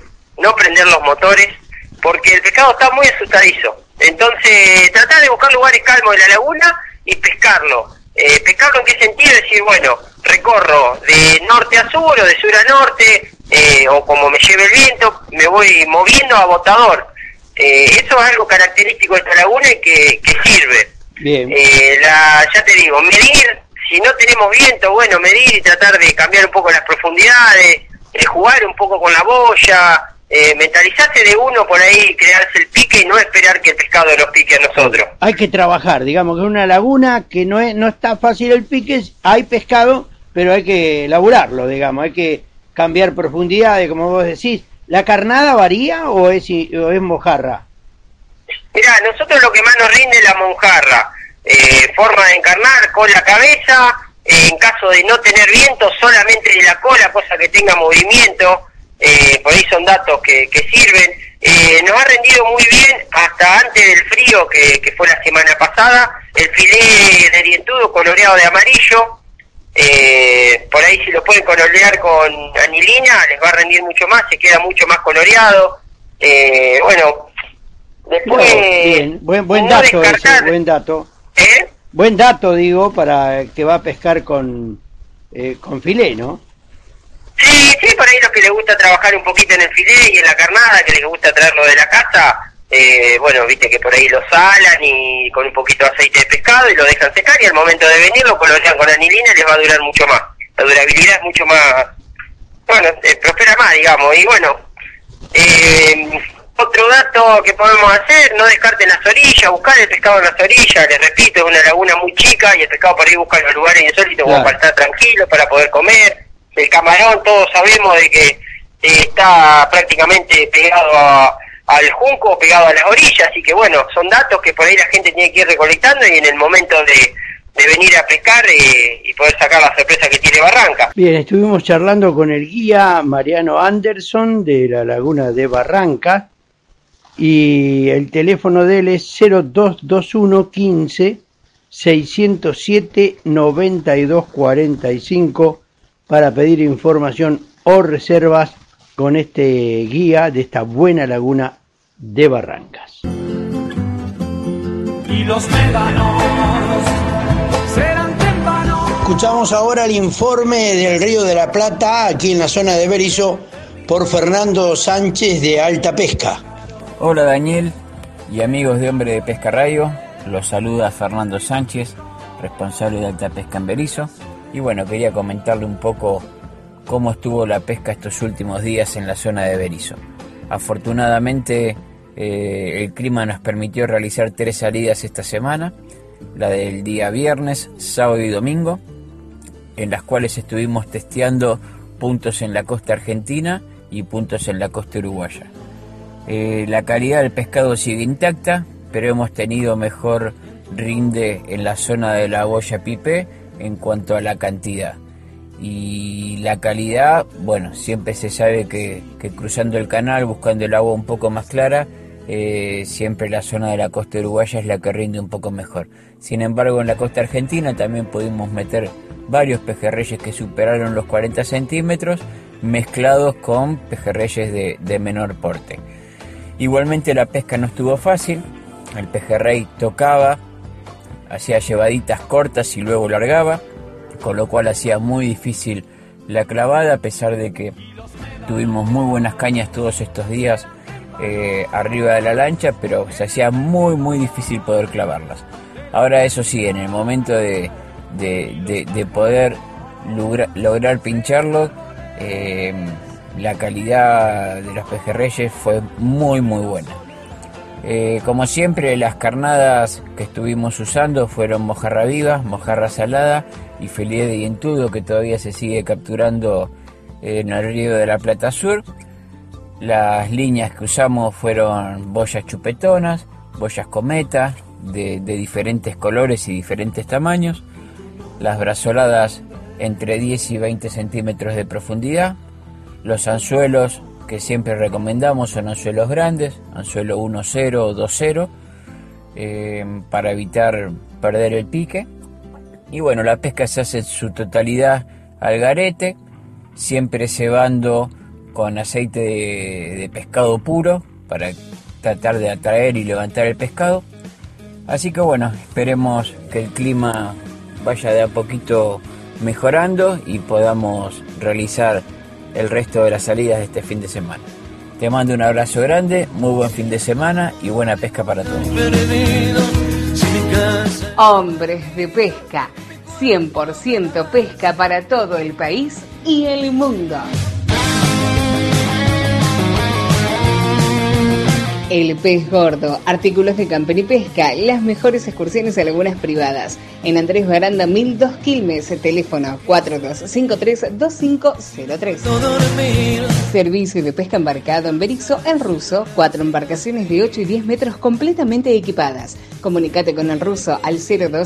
porque el pescado está muy asustadizo. Entonces, tratar de buscar lugares calmos de la laguna y pescarlo. ¿Pescarlo en qué sentido? Decir, bueno, recorro de norte a sur o de sur a norte, o como me lleve el viento, me voy moviendo a botador. Eso es algo característico de esta laguna y que sirve. Bien. Ya te digo, medir, si no tenemos viento, bueno, medir y tratar de cambiar un poco las profundidades, jugar un poco con la boya, mentalizarse de uno por ahí, crearse el pique y no esperar que el pescado nos pique a nosotros. Hay que trabajar, digamos que es una laguna que no está fácil el pique, hay pescado, pero hay que laburarlo, digamos, hay que cambiar profundidades, como vos decís. ¿La carnada varía o es mojarra? Mirá, nosotros lo que más nos rinde es la mojarra. Forma de encarnar con la cabeza, en caso de no tener viento, solamente de la cola, cosa que tenga movimiento. Por ahí son datos que sirven. Nos ha rendido muy bien hasta antes del frío que fue la semana pasada. El filé de dientudo coloreado de amarillo. Por ahí si lo pueden colorear con anilina les va a rendir mucho más, se queda mucho más coloreado. Bueno, después bien, buen dato ese, buen dato. Buen dato, digo, para el que va a pescar con filé, ¿no? Sí, por ahí los que les gusta trabajar un poquito en el filé y en la carnada, que les gusta traerlo de la casa, bueno, viste que por ahí lo salan y con un poquito de aceite de pescado y lo dejan secar, y al momento de venir lo colorean con anilina y les va a durar mucho más. La durabilidad es mucho más, bueno, prospera más, digamos. Y bueno, otro dato que podemos hacer, no descarten las orillas, buscar el pescado en las orillas. Les repito, es una laguna muy chica y el pescado por ahí busca los lugares insólitos como para estar tranquilo, para poder comer. El camarón, todos sabemos de que está prácticamente pegado al junco, pegado a las orillas, así que bueno, son datos que por ahí la gente tiene que ir recolectando y en el momento de venir a pescar y poder sacar la sorpresa que tiene Barranca. Bien, estuvimos charlando con el guía Mariano Anderson de la laguna de Barranca y el teléfono de él es 0221 15 607 92 45 para pedir información o reservas con este guía de esta buena laguna de Barrancas. Y los médanos serán tempanos. Escuchamos ahora el informe del Río de la Plata, aquí en la zona de Berisso, por Fernando Sánchez de Alta Pesca. Hola Daniel y amigos de Hombre de Pesca Radio, los saluda Fernando Sánchez, responsable de Alta Pesca en Berisso. Y bueno, quería comentarle un poco cómo estuvo la pesca estos últimos días en la zona de Berisso. Afortunadamente el clima nos permitió realizar 3 salidas esta semana, la del día viernes, sábado y domingo, en las cuales estuvimos testeando puntos en la costa argentina y puntos en la costa uruguaya. La calidad del pescado sigue intacta, pero hemos tenido mejor rinde en la zona de la boya Pipé en cuanto a la cantidad. Y la calidad, bueno, siempre se sabe que cruzando el canal, buscando el agua un poco más clara, siempre la zona de la costa uruguaya es la que rinde un poco mejor. Sin embargo, en la costa argentina también pudimos meter varios pejerreyes que superaron los 40 centímetros, mezclados con pejerreyes de menor porte. Igualmente la pesca no estuvo fácil, el pejerrey tocaba, hacía llevaditas cortas y luego largaba, con lo cual hacía muy difícil la clavada, a pesar de que tuvimos muy buenas cañas todos estos días arriba de la lancha, pero se hacía muy difícil poder clavarlas. Ahora eso sí, en el momento de poder lograr pincharlo, la calidad de los pejerreyes fue muy buena. Como siempre, las carnadas que estuvimos usando fueron mojarra viva, mojarra salada y filé de dientudo, que todavía se sigue capturando en el Río de la Plata Sur. Las líneas que usamos fueron boyas chupetonas, boyas cometa, de diferentes colores y diferentes tamaños. Las brazoladas entre 10 y 20 centímetros de profundidad. Los anzuelos que siempre recomendamos son anzuelos grandes, anzuelo 1.0 o 2.0, para evitar perder el pique. Y bueno, la pesca se hace en su totalidad al garete, siempre cebando con aceite de pescado puro para tratar de atraer y levantar el pescado. Así que bueno, esperemos que el clima vaya de a poquito mejorando y podamos realizar el resto de las salidas de este fin de semana. Te mando un abrazo grande, muy buen fin de semana y buena pesca para todos. Hombres de Pesca, 100% pesca para todo el país y el mundo. El Pez Gordo, artículos de camper y pesca, las mejores excursiones a lagunas privadas. En Andrés Baranda 1002 Quilmes, teléfono 4253-2503. Servicio de pesca embarcado en Berisso, El Ruso, 4 embarcaciones de 8 y 10 metros completamente equipadas. Comunicate con El Ruso al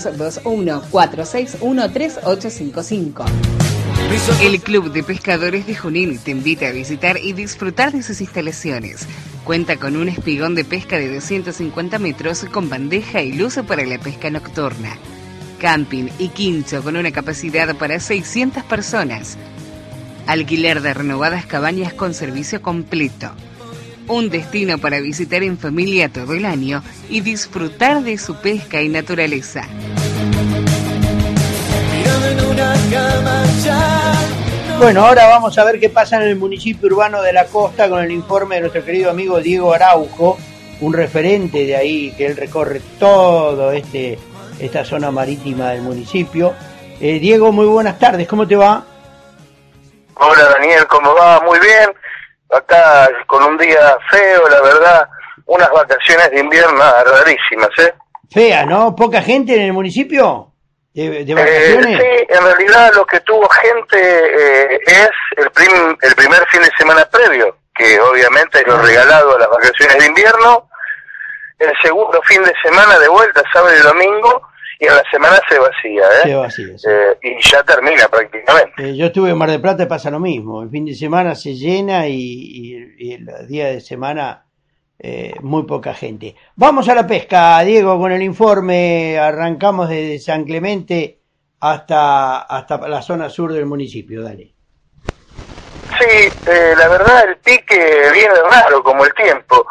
0221-461-3855. El Club de Pescadores de Junín te invita a visitar y disfrutar de sus instalaciones. Cuenta con un espigón de pesca de 250 metros con bandeja y luz para la pesca nocturna. Camping y quincho con una capacidad para 600 personas. Alquiler de renovadas cabañas con servicio completo. Un destino para visitar en familia todo el año y disfrutar de su pesca y naturaleza. Bueno, ahora vamos a ver qué pasa en el municipio urbano de La Costa con el informe de nuestro querido amigo Diego Araujo, un referente de ahí, que él recorre todo esta zona marítima del municipio. Diego, muy buenas tardes, ¿cómo te va? Hola Daniel, ¿cómo va? Muy bien. Acá con un día feo, la verdad, unas vacaciones de invierno rarísimas, ¿eh? Fea, ¿no? ¿Poca gente en el municipio? ¿De vacaciones? Sí, en realidad lo que tuvo gente es el primer fin de semana previo, que obviamente es lo regalado a las vacaciones de invierno. El segundo fin de semana de vuelta, sábado y domingo, y en la semana se vacía, ¿eh? Se vacía, sí. Y ya termina prácticamente. Yo estuve en Mar del Plata y pasa lo mismo. El fin de semana se llena y el día de semana muy poca gente. Vamos a la pesca, Diego, con el informe. Arrancamos desde San Clemente hasta la zona sur del municipio. Dale. Sí, la verdad el pique viene raro como el tiempo.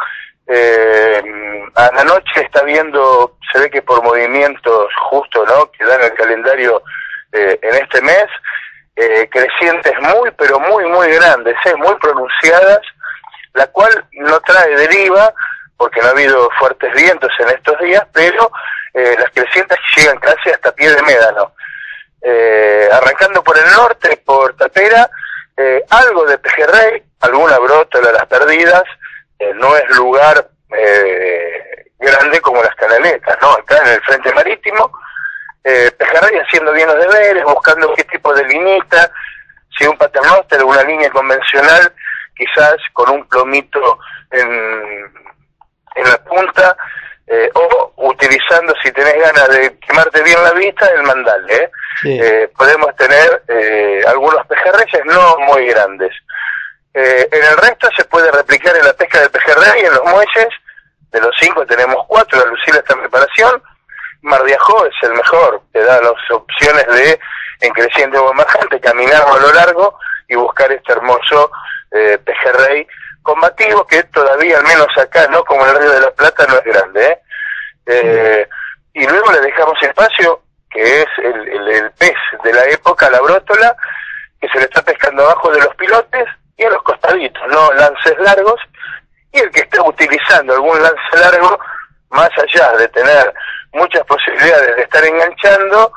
A la noche está viendo, se ve que por movimientos justo, ¿no?, que dan el calendario en este mes, crecientes muy, pero muy, muy grandes, muy pronunciadas, la cual no trae deriva, porque no ha habido fuertes vientos en estos días, pero las crecientes llegan casi hasta pie de médano. Arrancando por el norte, por Tapera, algo de pejerrey, alguna brótola a las perdidas, no es lugar grande como las canaletas, ¿no? Acá en el frente marítimo, pejerrey haciendo bien los deberes, buscando qué tipo de liñita, si un paternoster o una línea convencional, quizás con un plomito en la punta, o utilizando, si tenés ganas de quemarte bien la vista, el mandal, Sí. Podemos tener algunos pejerreyes no muy grandes. En el resto se puede replicar en la pesca del pejerrey, en los muelles. De los 5 tenemos 4, la Lucila está en preparación. Mar de Ajó es el mejor, te da las opciones de, en creciente o emergente, caminar a lo largo y buscar este hermoso pejerrey combativo, que todavía, al menos acá, no como en el Río de la Plata, no es grande, y luego le dejamos espacio, que es el pez de la época, la brótola, que se le está pescando abajo de los pilotes y a los costaditos, no lances largos, y el que esté utilizando algún lance largo, más allá de tener muchas posibilidades de estar enganchando,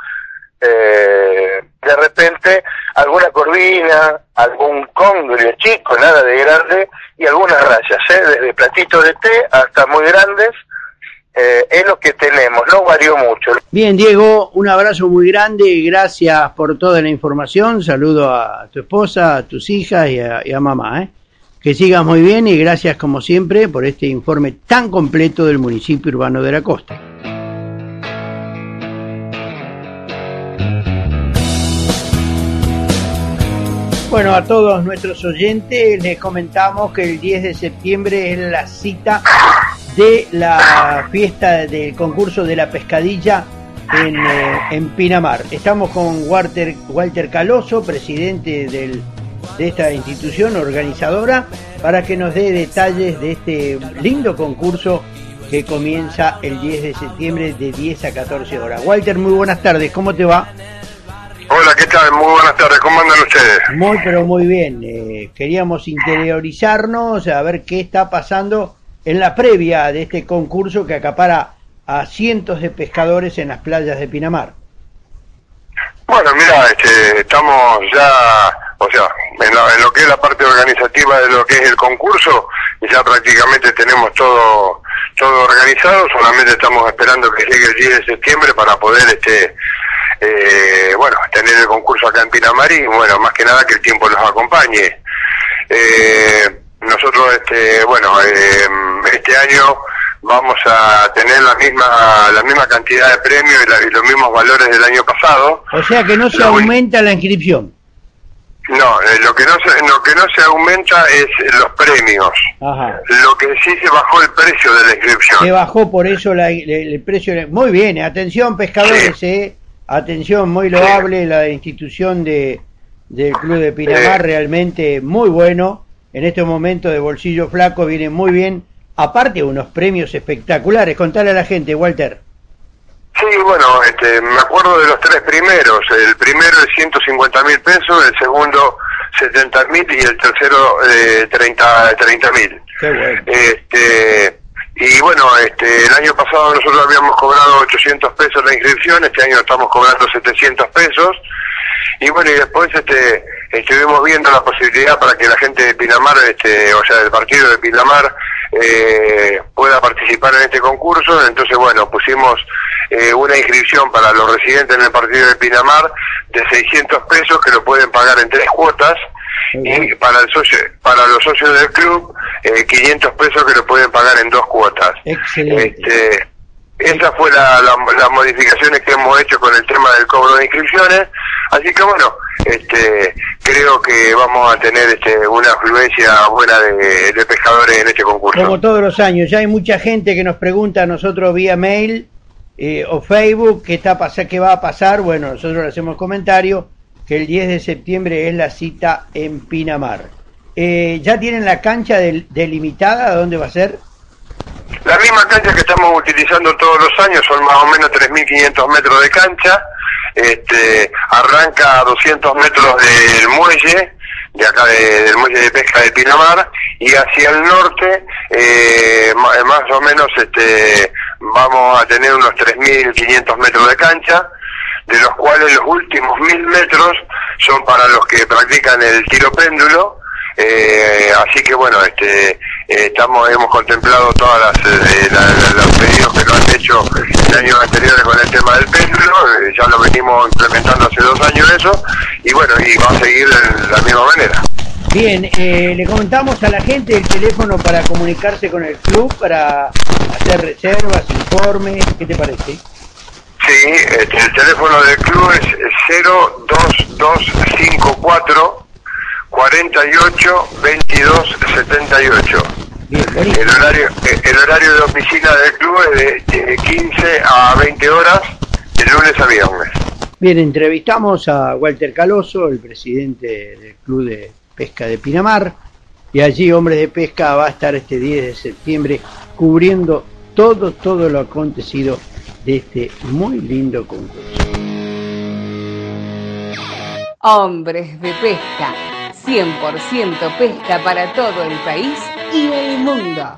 de repente alguna corvina, algún congrio chico, nada de grande, y algunas rayas, desde platitos de té hasta muy grandes, es lo que tenemos, no varió mucho. Bien, Diego, un abrazo muy grande y gracias por toda la información. Saludo a tu esposa, a tus hijas y a mamá, Que sigas muy bien y gracias como siempre por este informe tan completo del municipio urbano de La Costa. Bueno, a todos nuestros oyentes les comentamos que el 10 de septiembre es la cita de la fiesta del concurso de la pescadilla en Pinamar. Estamos con Walter Caloso, presidente de esta institución organizadora, para que nos dé detalles de este lindo concurso que comienza el 10 de septiembre de 10 a 14 horas. Walter, muy buenas tardes, ¿cómo te va? Hola, ¿qué tal? Muy buenas tardes, ¿cómo andan ustedes? Muy, pero muy bien. Queríamos interiorizarnos, a ver qué está pasando en la previa de este concurso que acapara a cientos de pescadores en las playas de Pinamar. Bueno, mira, estamos ya, o sea, en lo que es la parte organizativa de lo que es el concurso, ya prácticamente tenemos todo organizado, solamente estamos esperando que llegue el 10 de septiembre para poder tener el concurso acá en Pinamar y bueno, más que nada que el tiempo nos acompañe. Nosotros este año vamos a tener la misma cantidad de premios y los mismos valores del año pasado. O sea que no se aumenta la inscripción. No, lo que no se aumenta es los premios. Ajá. Lo que sí se bajó el precio de la inscripción. Se bajó por eso el precio. Muy bien, atención pescadores, atención, muy loable la institución del Club de Pinamar, realmente muy bueno. En este momento de bolsillo flaco viene muy bien, aparte unos premios espectaculares. Contale a la gente, Walter. Sí, bueno, me acuerdo de los tres primeros. El primero es 150.000 pesos, el segundo 70.000 y el tercero 30.000. Qué bueno. Y bueno, el año pasado nosotros habíamos cobrado 800 pesos la inscripción, este año estamos cobrando 700 pesos. Y bueno, y después estuvimos viendo la posibilidad para que la gente de Pinamar, o sea, del partido de Pinamar, pueda participar en este concurso. Entonces, bueno, pusimos una inscripción para los residentes en el partido de Pinamar de 600 pesos que lo pueden pagar en 3 cuotas. Y para los socios del club, 500 pesos que lo pueden pagar en 2 cuotas. Excelente. Esa fue las modificaciones que hemos hecho con el tema del cobro de inscripciones. Así que bueno, creo que vamos a tener una afluencia buena de pescadores en este concurso. Como todos los años, ya hay mucha gente que nos pregunta a nosotros vía mail o Facebook qué va a pasar. Bueno, nosotros le hacemos comentario que el 10 de septiembre es la cita en Pinamar. ¿Ya tienen la cancha delimitada? ¿Dónde va a ser? La misma cancha que estamos utilizando todos los años, son más o menos 3.500 metros de cancha. Arranca a 200 metros del muelle, de acá del muelle de pesca de Pinamar, y hacia el norte, más o menos vamos a tener unos 3.500 metros de cancha, de los cuales los últimos 1.000 metros son para los que practican el tiro péndulo. Así que bueno, hemos contemplado todas los pedidos que nos han hecho en años anteriores con el tema del péndulo. Ya lo venimos implementando hace 2 años eso, y bueno, y va a seguir de la misma manera. Bien, le comentamos a la gente el teléfono para comunicarse con el club, para hacer reservas, informes. ¿Qué te parece? Sí, el teléfono del club es 02254 48 22 78. Bien, el horario de oficina del club es de 15 a 20 horas, de lunes a viernes. Bien, entrevistamos a Walter Caloso, el presidente del Club de Pesca de Pinamar, y allí Hombres de Pesca va a estar este 10 de septiembre cubriendo todo lo acontecido de este muy lindo concurso. Hombres de Pesca, 100% pesca para todo el país y el mundo.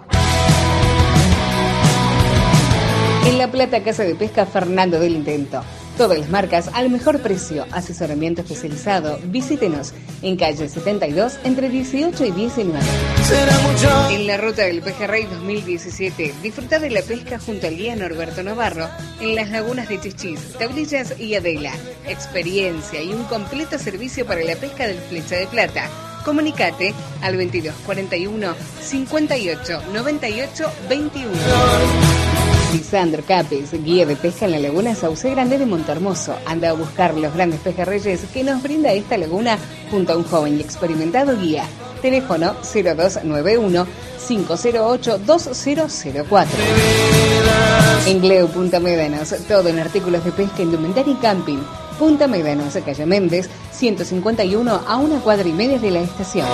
En La Plata, Casa de Pesca Fernando del Intento. Todas las marcas al mejor precio. Asesoramiento especializado. Visítenos en calle 72 entre 18 y 19. En la ruta del Pejerrey 2017, disfruta de la pesca junto al guía Norberto Navarro en las lagunas de Chichís, Tablillas y Adela. Experiencia y un completo servicio para la pesca del Flecha de Plata. Comunicate al 2241 58 98 21. Lisandro Capes, guía de pesca en la laguna Sauce Grande de Montehermoso. Anda a buscar los grandes pejerreyes que nos brinda esta laguna junto a un joven y experimentado guía. Teléfono 0291 508 2004. En Gleu Punta Médanos, todo en artículos de pesca, indumentaria y camping. Punta Médanos, calle Méndez, 151 a 1,5 cuadras de la estación.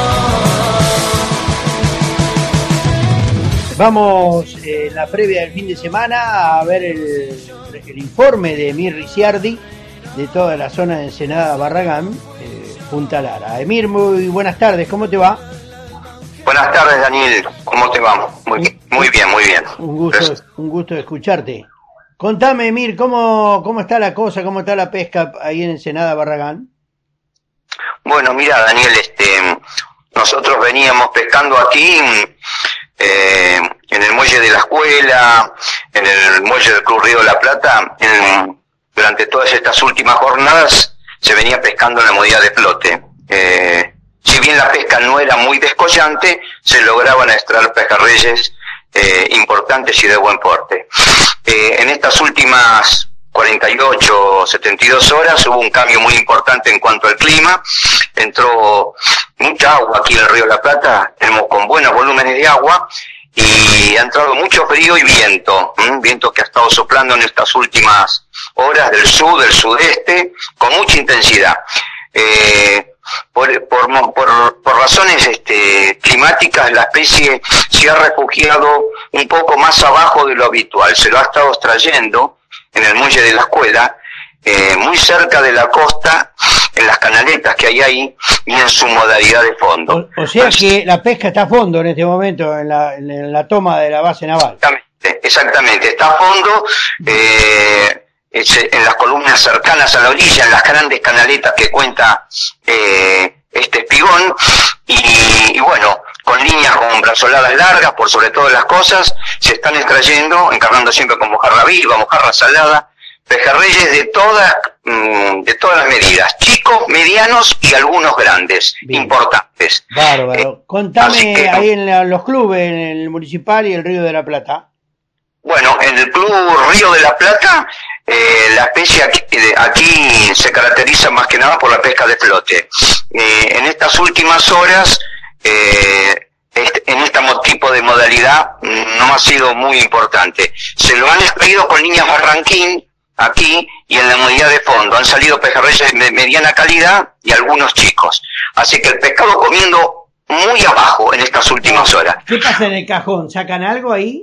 Vamos en la previa del fin de semana a ver el informe de Emir Ricciardi de toda la zona de Ensenada Barragán, Punta Lara. Emir, muy buenas tardes, ¿cómo te va? Buenas tardes, Daniel, ¿cómo te va? Muy bien. Un gusto de escucharte. Contame, Emir, ¿cómo está la cosa, cómo está la pesca ahí en Ensenada Barragán? Bueno, mira, Daniel, nosotros veníamos pescando aquí en el muelle de la escuela, en el muelle del Club Río de la Plata, durante todas estas últimas jornadas se venía pescando en la modalidad de flote. Si bien la pesca no era muy descollante, se lograban extraer pejerreyes importantes y de buen porte. En estas últimas 48 o 72 horas hubo un cambio muy importante en cuanto al clima. Entró mucha agua aquí en el Río de la Plata, tenemos con buenos volúmenes de agua, y ha entrado mucho frío y viento, viento que ha estado soplando en estas últimas horas del sur, del sudeste, con mucha intensidad. Por razones climáticas, la especie se ha refugiado un poco más abajo de lo habitual, se lo ha estado extrayendo en el muelle de la escuela, muy cerca de la costa, en las canaletas que hay ahí, y en su modalidad de fondo. O sea que la pesca está a fondo en este momento, en la toma de la base naval. Exactamente, está a fondo, en las columnas cercanas a la orilla, en las grandes canaletas que cuenta este espigón, y bueno, con líneas con brazoladas largas, por sobre todas las cosas, se están extrayendo, encarnando siempre con mojarra viva, mojarra salada, pejerreyes de todas las medidas, chicos, medianos y algunos grandes, importantes. Bárbaro. Contame ahí en los clubes, en el Municipal y el Río de la Plata. Bueno, en el Club Río de la Plata, la especie aquí se caracteriza más que nada por la pesca de flote. En estas últimas horas, en este tipo de modalidad no ha sido muy importante. Se lo han extraído con líneas barranquín aquí y en la modalidad de fondo. Han salido pejerreyes de mediana calidad y algunos chicos. Así que el pescado comiendo muy abajo en estas últimas horas. ¿Qué pasa en el cajón? ¿Sacan algo ahí?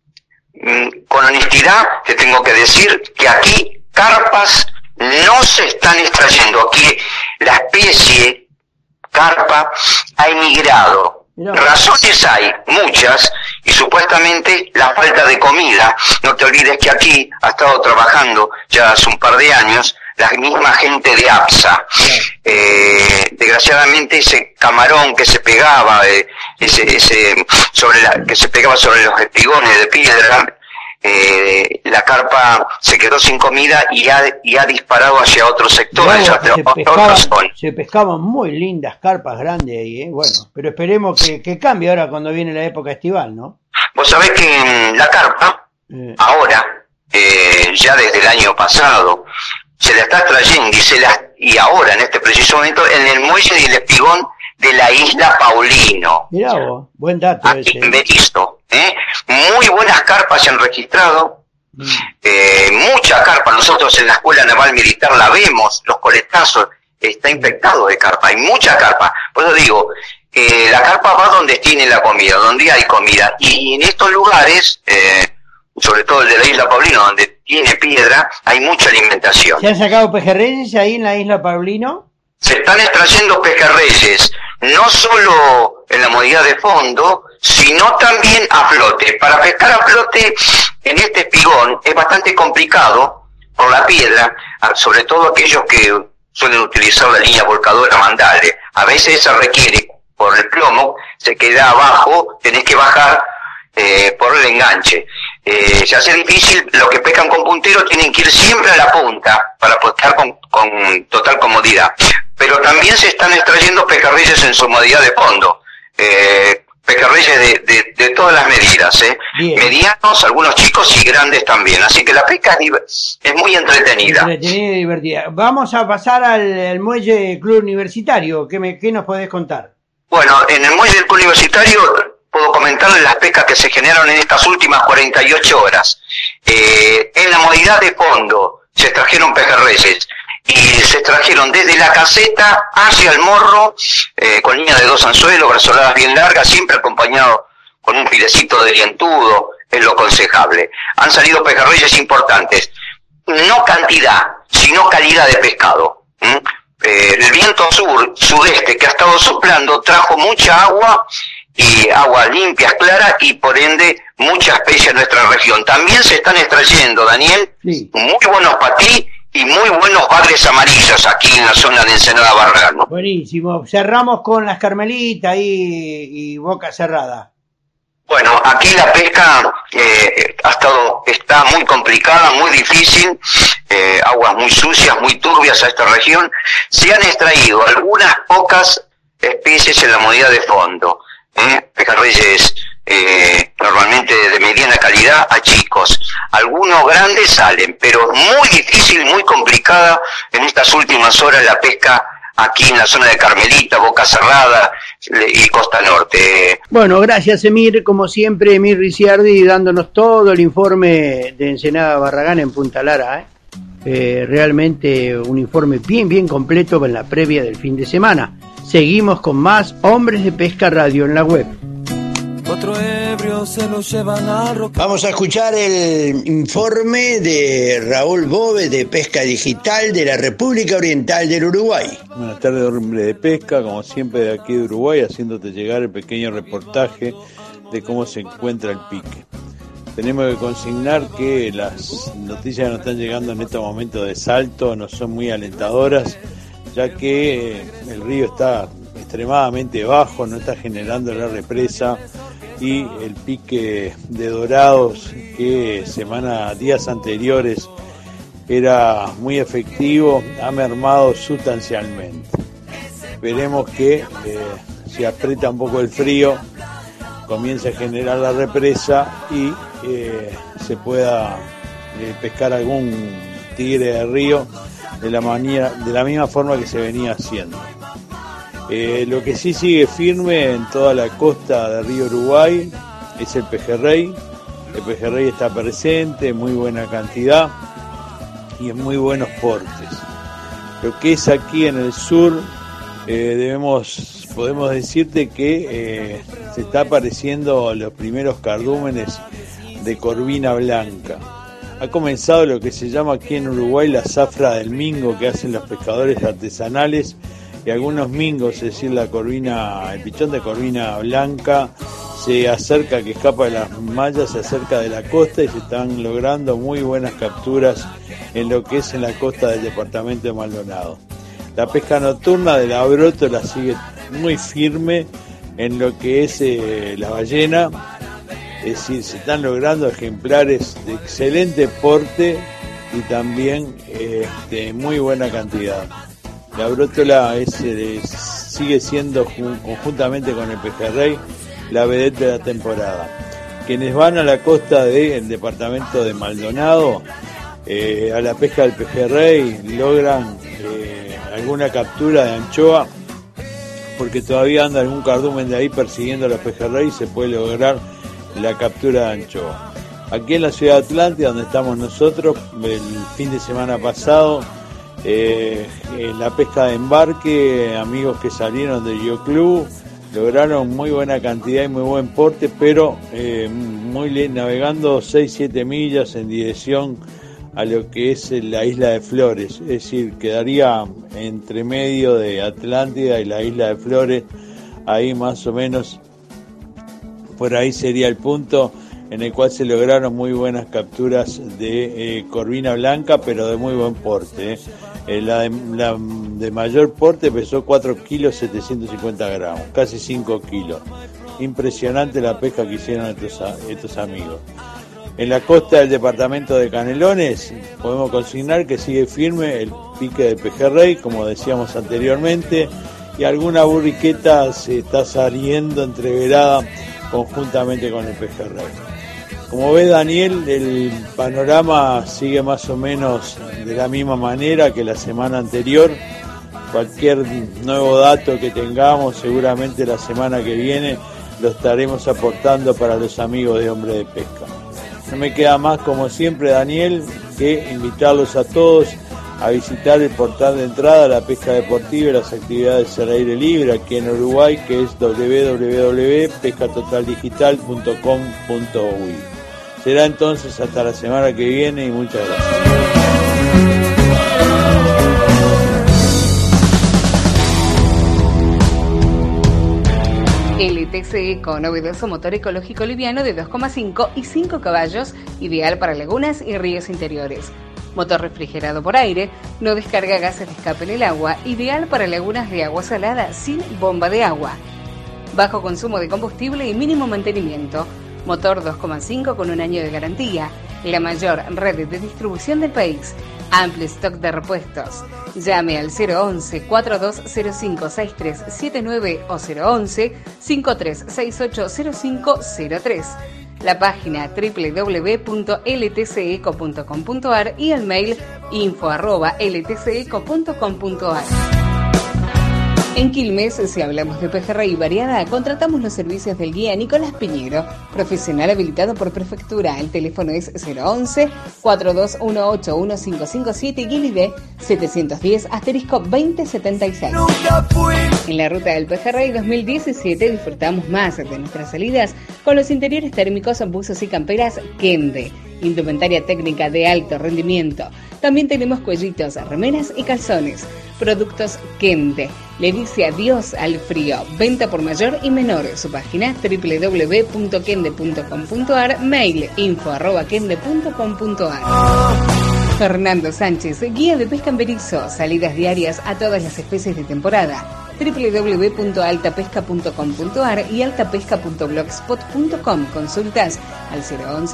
Con honestidad te tengo que decir que aquí carpas no se están extrayendo. Aquí la especie carpa ha emigrado. Razones hay, muchas, y supuestamente la falta de comida. No te olvides que aquí ha estado trabajando ya hace un par de años la misma gente de APSA. Desgraciadamente ese camarón que se pegaba, que se pegaba sobre los espigones de piedra, la carpa se quedó sin comida y ha disparado hacia otros sectores, se pescaban muy lindas carpas grandes ahí, bueno, pero esperemos que cambie ahora cuando viene la época estival, ¿no? Vos sabés que la carpa, ahora, ya desde el año pasado, se la está extrayendo y ahora, en este preciso momento, en el muelle del espigón de la isla Paulino. Mirá vos, buen dato ese. En Berizo, muy buenas carpas se han registrado, mucha carpa. Nosotros en la Escuela Naval Militar la vemos, los coletazos, está infectado de carpa, hay mucha carpa. Por eso digo, la carpa va donde tiene la comida, donde hay comida, y en estos lugares, sobre todo el de la isla Paulino, donde tiene piedra, hay mucha alimentación. ¿Se han sacado pejerreyes ahí en la isla Paulino? Se están extrayendo pejerreyes, no solo en la modalidad de fondo, sino también a flote. Para pescar a flote en este espigón es bastante complicado por la piedra, sobre todo aquellos que suelen utilizar la línea volcadora mandale. A veces esa requiere, por el plomo, se queda abajo, tenés que bajar por el enganche. Se hace difícil, los que pescan con puntero tienen que ir siempre a la punta para pescar con total comodidad. Pero también se están extrayendo pejerreyes en su modalidad de fondo, pejerreyes de todas las medidas, medianos, algunos chicos y grandes también. Así que la pesca es muy entretenida. Entretenida y divertida. Vamos a pasar al muelle Club Universitario. ¿Qué nos podés contar? Bueno, en el muelle del Club Universitario puedo comentarles las pescas que se generaron en estas últimas 48 horas. En la modalidad de fondo se extrajeron pejerreyes y se extrajeron desde la caseta hacia el morro, con línea de 2 anzuelos, brazoladas bien largas, siempre acompañado con un filecito de dientudo, es lo aconsejable. Han salido pejerreyes importantes, no cantidad, sino calidad de pescado. El viento sudeste que ha estado soplando trajo mucha agua, y agua limpia, clara, y por ende mucha especie en nuestra región. También se están extrayendo, Daniel, muy buenos patí y muy buenos bagres amarillos aquí en la zona de Ensenada Barragán. Buenísimo. Cerramos con las Carmelitas y Boca Cerrada. Bueno, aquí la pesca está muy complicada, muy difícil, aguas muy sucias, muy turbias a esta región. Se han extraído algunas pocas especies en la modalidad de fondo, pejerreyes normalmente de mediana calidad a chicos. Algunos grandes salen, pero muy difícil, muy complicada en estas últimas horas la pesca aquí en la zona de Carmelita, Boca Cerrada y Costa Norte. Bueno, gracias Emir, como siempre, Emir Ricciardi dándonos todo el informe de Ensenada Barragán en Punta Lara. Realmente un informe bien completo en la previa del fin de semana. Seguimos con más Hombres de Pesca Radio en la web. Otro ebrio se lo llevan a roca. Vamos a escuchar el informe de Raúl Bove de Pesca Digital de la República Oriental del Uruguay. Buenas tardes, Hombre de Pesca, como siempre de aquí de Uruguay, haciéndote llegar el pequeño reportaje de cómo se encuentra el pique. Tenemos que consignar que las noticias que nos están llegando en estos momentos de Salto no son muy alentadoras, ya que el río está extremadamente bajo, no está generando la represa, y el pique de dorados que días anteriores era muy efectivo ha mermado sustancialmente. Esperemos que se aprieta un poco el frío, comience a generar la represa y se pueda pescar algún tigre de río de la misma forma que se venía haciendo. Lo que sí sigue firme en toda la costa de Río Uruguay es el pejerrey. El pejerrey está presente en muy buena cantidad y en muy buenos portes. Lo que es aquí en el sur, podemos decirte que se está apareciendo los primeros cardúmenes de corvina blanca. Ha comenzado lo que se llama aquí en Uruguay la zafra del mingo que hacen los pescadores artesanales, y algunos mingos, es decir, el pichón de corvina blanca se acerca, que escapa de las mallas, se acerca de la costa y se están logrando muy buenas capturas en lo que es en la costa del departamento de Maldonado. La pesca nocturna de la brótola sigue muy firme en lo que es la ballena, es decir, se están logrando ejemplares de excelente porte y también de muy buena cantidad. La brótola sigue siendo, conjuntamente con el pejerrey, la vedette de la temporada. Quienes van a la costa del departamento de Maldonado a la pesca del pejerrey logran alguna captura de anchoa, porque todavía anda algún cardumen de ahí persiguiendo a los pejerrey y se puede lograr la captura de anchoa. Aquí en la ciudad de Atlántida, donde estamos nosotros, el fin de semana pasado, en la pesca de embarque, amigos que salieron del Yoclub lograron muy buena cantidad y muy buen porte, pero navegando 6-7 millas en dirección a lo que es la isla de Flores, es decir, quedaría entre medio de Atlántida y la isla de Flores, ahí más o menos, por ahí sería el punto en el cual se lograron muy buenas capturas de corvina blanca, pero de muy buen porte. La de mayor porte pesó 4 kilos 750 gramos, casi 5 kilos. Impresionante la pesca que hicieron estos amigos. En la costa del departamento de Canelones podemos consignar que sigue firme el pique de pejerrey, como decíamos anteriormente, y alguna burriqueta se está saliendo entreverada conjuntamente con el pejerrey. Como ve Daniel, el panorama sigue más o menos de la misma manera que la semana anterior. Cualquier nuevo dato que tengamos, seguramente la semana que viene lo estaremos aportando para los amigos de Hombre de Pesca. No me queda más, como siempre, Daniel, que invitarlos a todos a visitar el portal de entrada a la pesca deportiva y las actividades al aire libre aquí en Uruguay, que es www.pescatotaldigital.com.uy. Será entonces hasta la semana que viene y muchas gracias. LTC con novedoso motor ecológico liviano de 2,5 y 5 caballos, ideal para lagunas y ríos interiores. Motor refrigerado por aire, no descarga gases de escape en el agua, ideal para lagunas de agua salada sin bomba de agua. Bajo consumo de combustible y mínimo mantenimiento. Motor 2,5 con 1 año de garantía. La mayor red de distribución del país. Amplio stock de repuestos. Llame al 011-4205-6379 o 011-5368-0503. La página www.ltceco.com.ar y el mail info@ltceco.com.ar. En Quilmes, si hablamos de pejerrey variada, contratamos los servicios del guía Nicolás Piñero, profesional habilitado por prefectura. El teléfono es 011-4218-1557 y el ID 710-2076. En la ruta del pejerrey 2017 disfrutamos más de nuestras salidas con los interiores térmicos, buzos y camperas Kende. Indumentaria técnica de alto rendimiento. También tenemos cuellitos, remeras y calzones. Productos Kende. Le dice adiós al frío. Venta por mayor y menor. Su página www.kende.com.ar. Mail info@kende.com.ar. Fernando Sánchez, guía de pesca en Berizo. Salidas diarias a todas las especies de temporada. www.altapesca.com.ar y altapesca.blogspot.com. Consultas al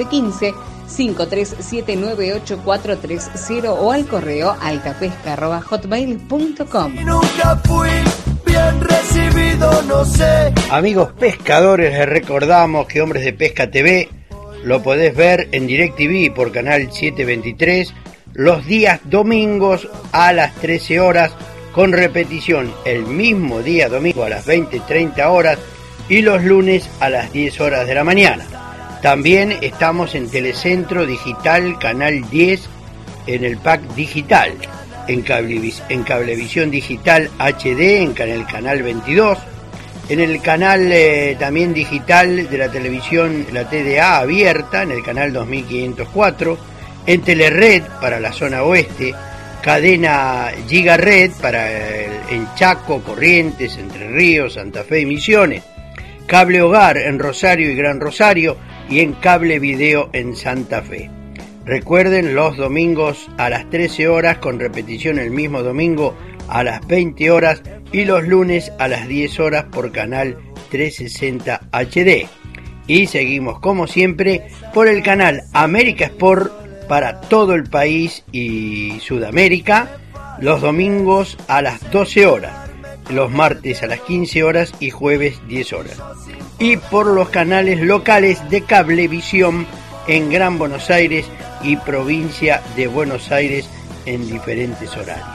011-15 53798430 o al correo altapesca@hotmail.com. Nunca fui bien recibido, no sé. Amigos pescadores, les recordamos que Hombres de Pesca TV lo podés ver en DirecTV por canal 723 los días domingos a las 13 horas con repetición el mismo día domingo a las 20:30 horas y los lunes a las 10 horas de la mañana. También estamos en Telecentro Digital, Canal 10, en el pack digital, en Cablevisión Digital HD, en el Canal 22, en el canal también digital de la televisión, la TDA abierta, en el Canal 2504, en Telered para la zona oeste, cadena Gigared para en Chaco, Corrientes, Entre Ríos, Santa Fe y Misiones, Cable Hogar en Rosario y Gran Rosario y en Cable Video en Santa Fe. Recuerden, los domingos a las 13 horas con repetición el mismo domingo a las 20 horas y los lunes a las 10 horas por canal 360 HD. Y seguimos como siempre por el canal América Sport para todo el país y Sudamérica, los domingos a las 12 horas, los martes a las 15 horas y jueves 10 horas. Y por los canales locales de Cablevisión en Gran Buenos Aires y provincia de Buenos Aires en diferentes horarios.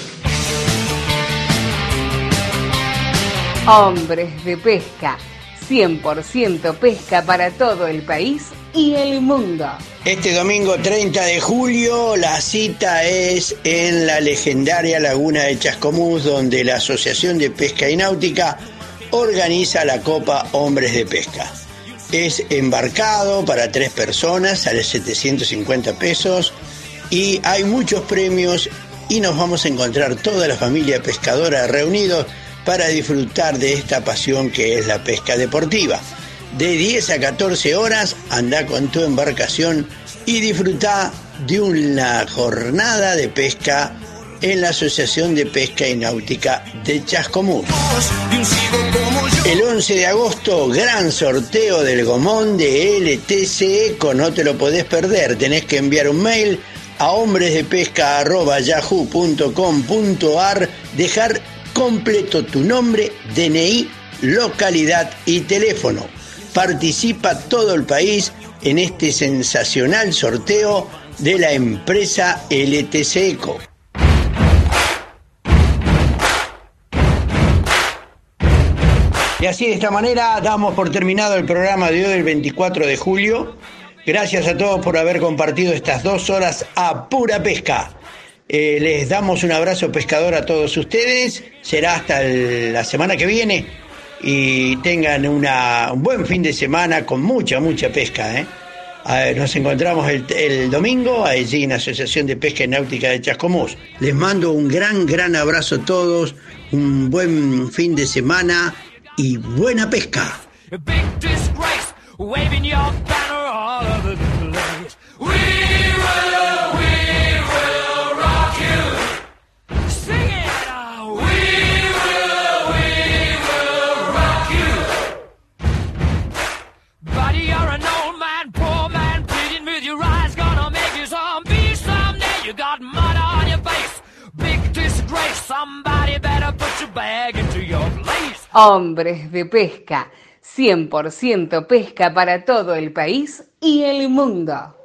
Hombres de Pesca, 100% pesca para todo el país y el mundo. Este domingo 30 de julio la cita es en la legendaria laguna de Chascomús, donde la Asociación de Pesca y Náutica organiza la Copa Hombres de Pesca. Es embarcado para 3 personas, sale 750 pesos y hay muchos premios y nos vamos a encontrar toda la familia pescadora reunidos para disfrutar de esta pasión que es la pesca deportiva. De 10 a 14 horas anda con tu embarcación y disfruta de una jornada de pesca en la Asociación de Pesca y Náutica de Chascomús. El 11 de agosto, gran sorteo del gomón de LTC Eco, no te lo podés perder. Tenés que enviar un mail a hombresdepesca@yahoo.com.ar, dejar completo tu nombre, DNI, localidad y teléfono. Participa todo el país en este sensacional sorteo de la empresa LTC Eco. Y así, de esta manera, damos por terminado el programa de hoy, el 24 de julio. Gracias a todos por haber compartido estas 2 horas a pura pesca. Les damos un abrazo pescador a todos ustedes. Será hasta la semana que viene. Y tengan un buen fin de semana con mucha pesca. Nos encontramos el domingo allí en la Asociación de Pesca y Náutica de Chascomús. Les mando un gran abrazo a todos. Un buen fin de semana y buena pesca. Waving your banner all over the place. We will somebody better put your bag into your place. Hombres de Pesca, 100% pesca para todo el país y el mundo.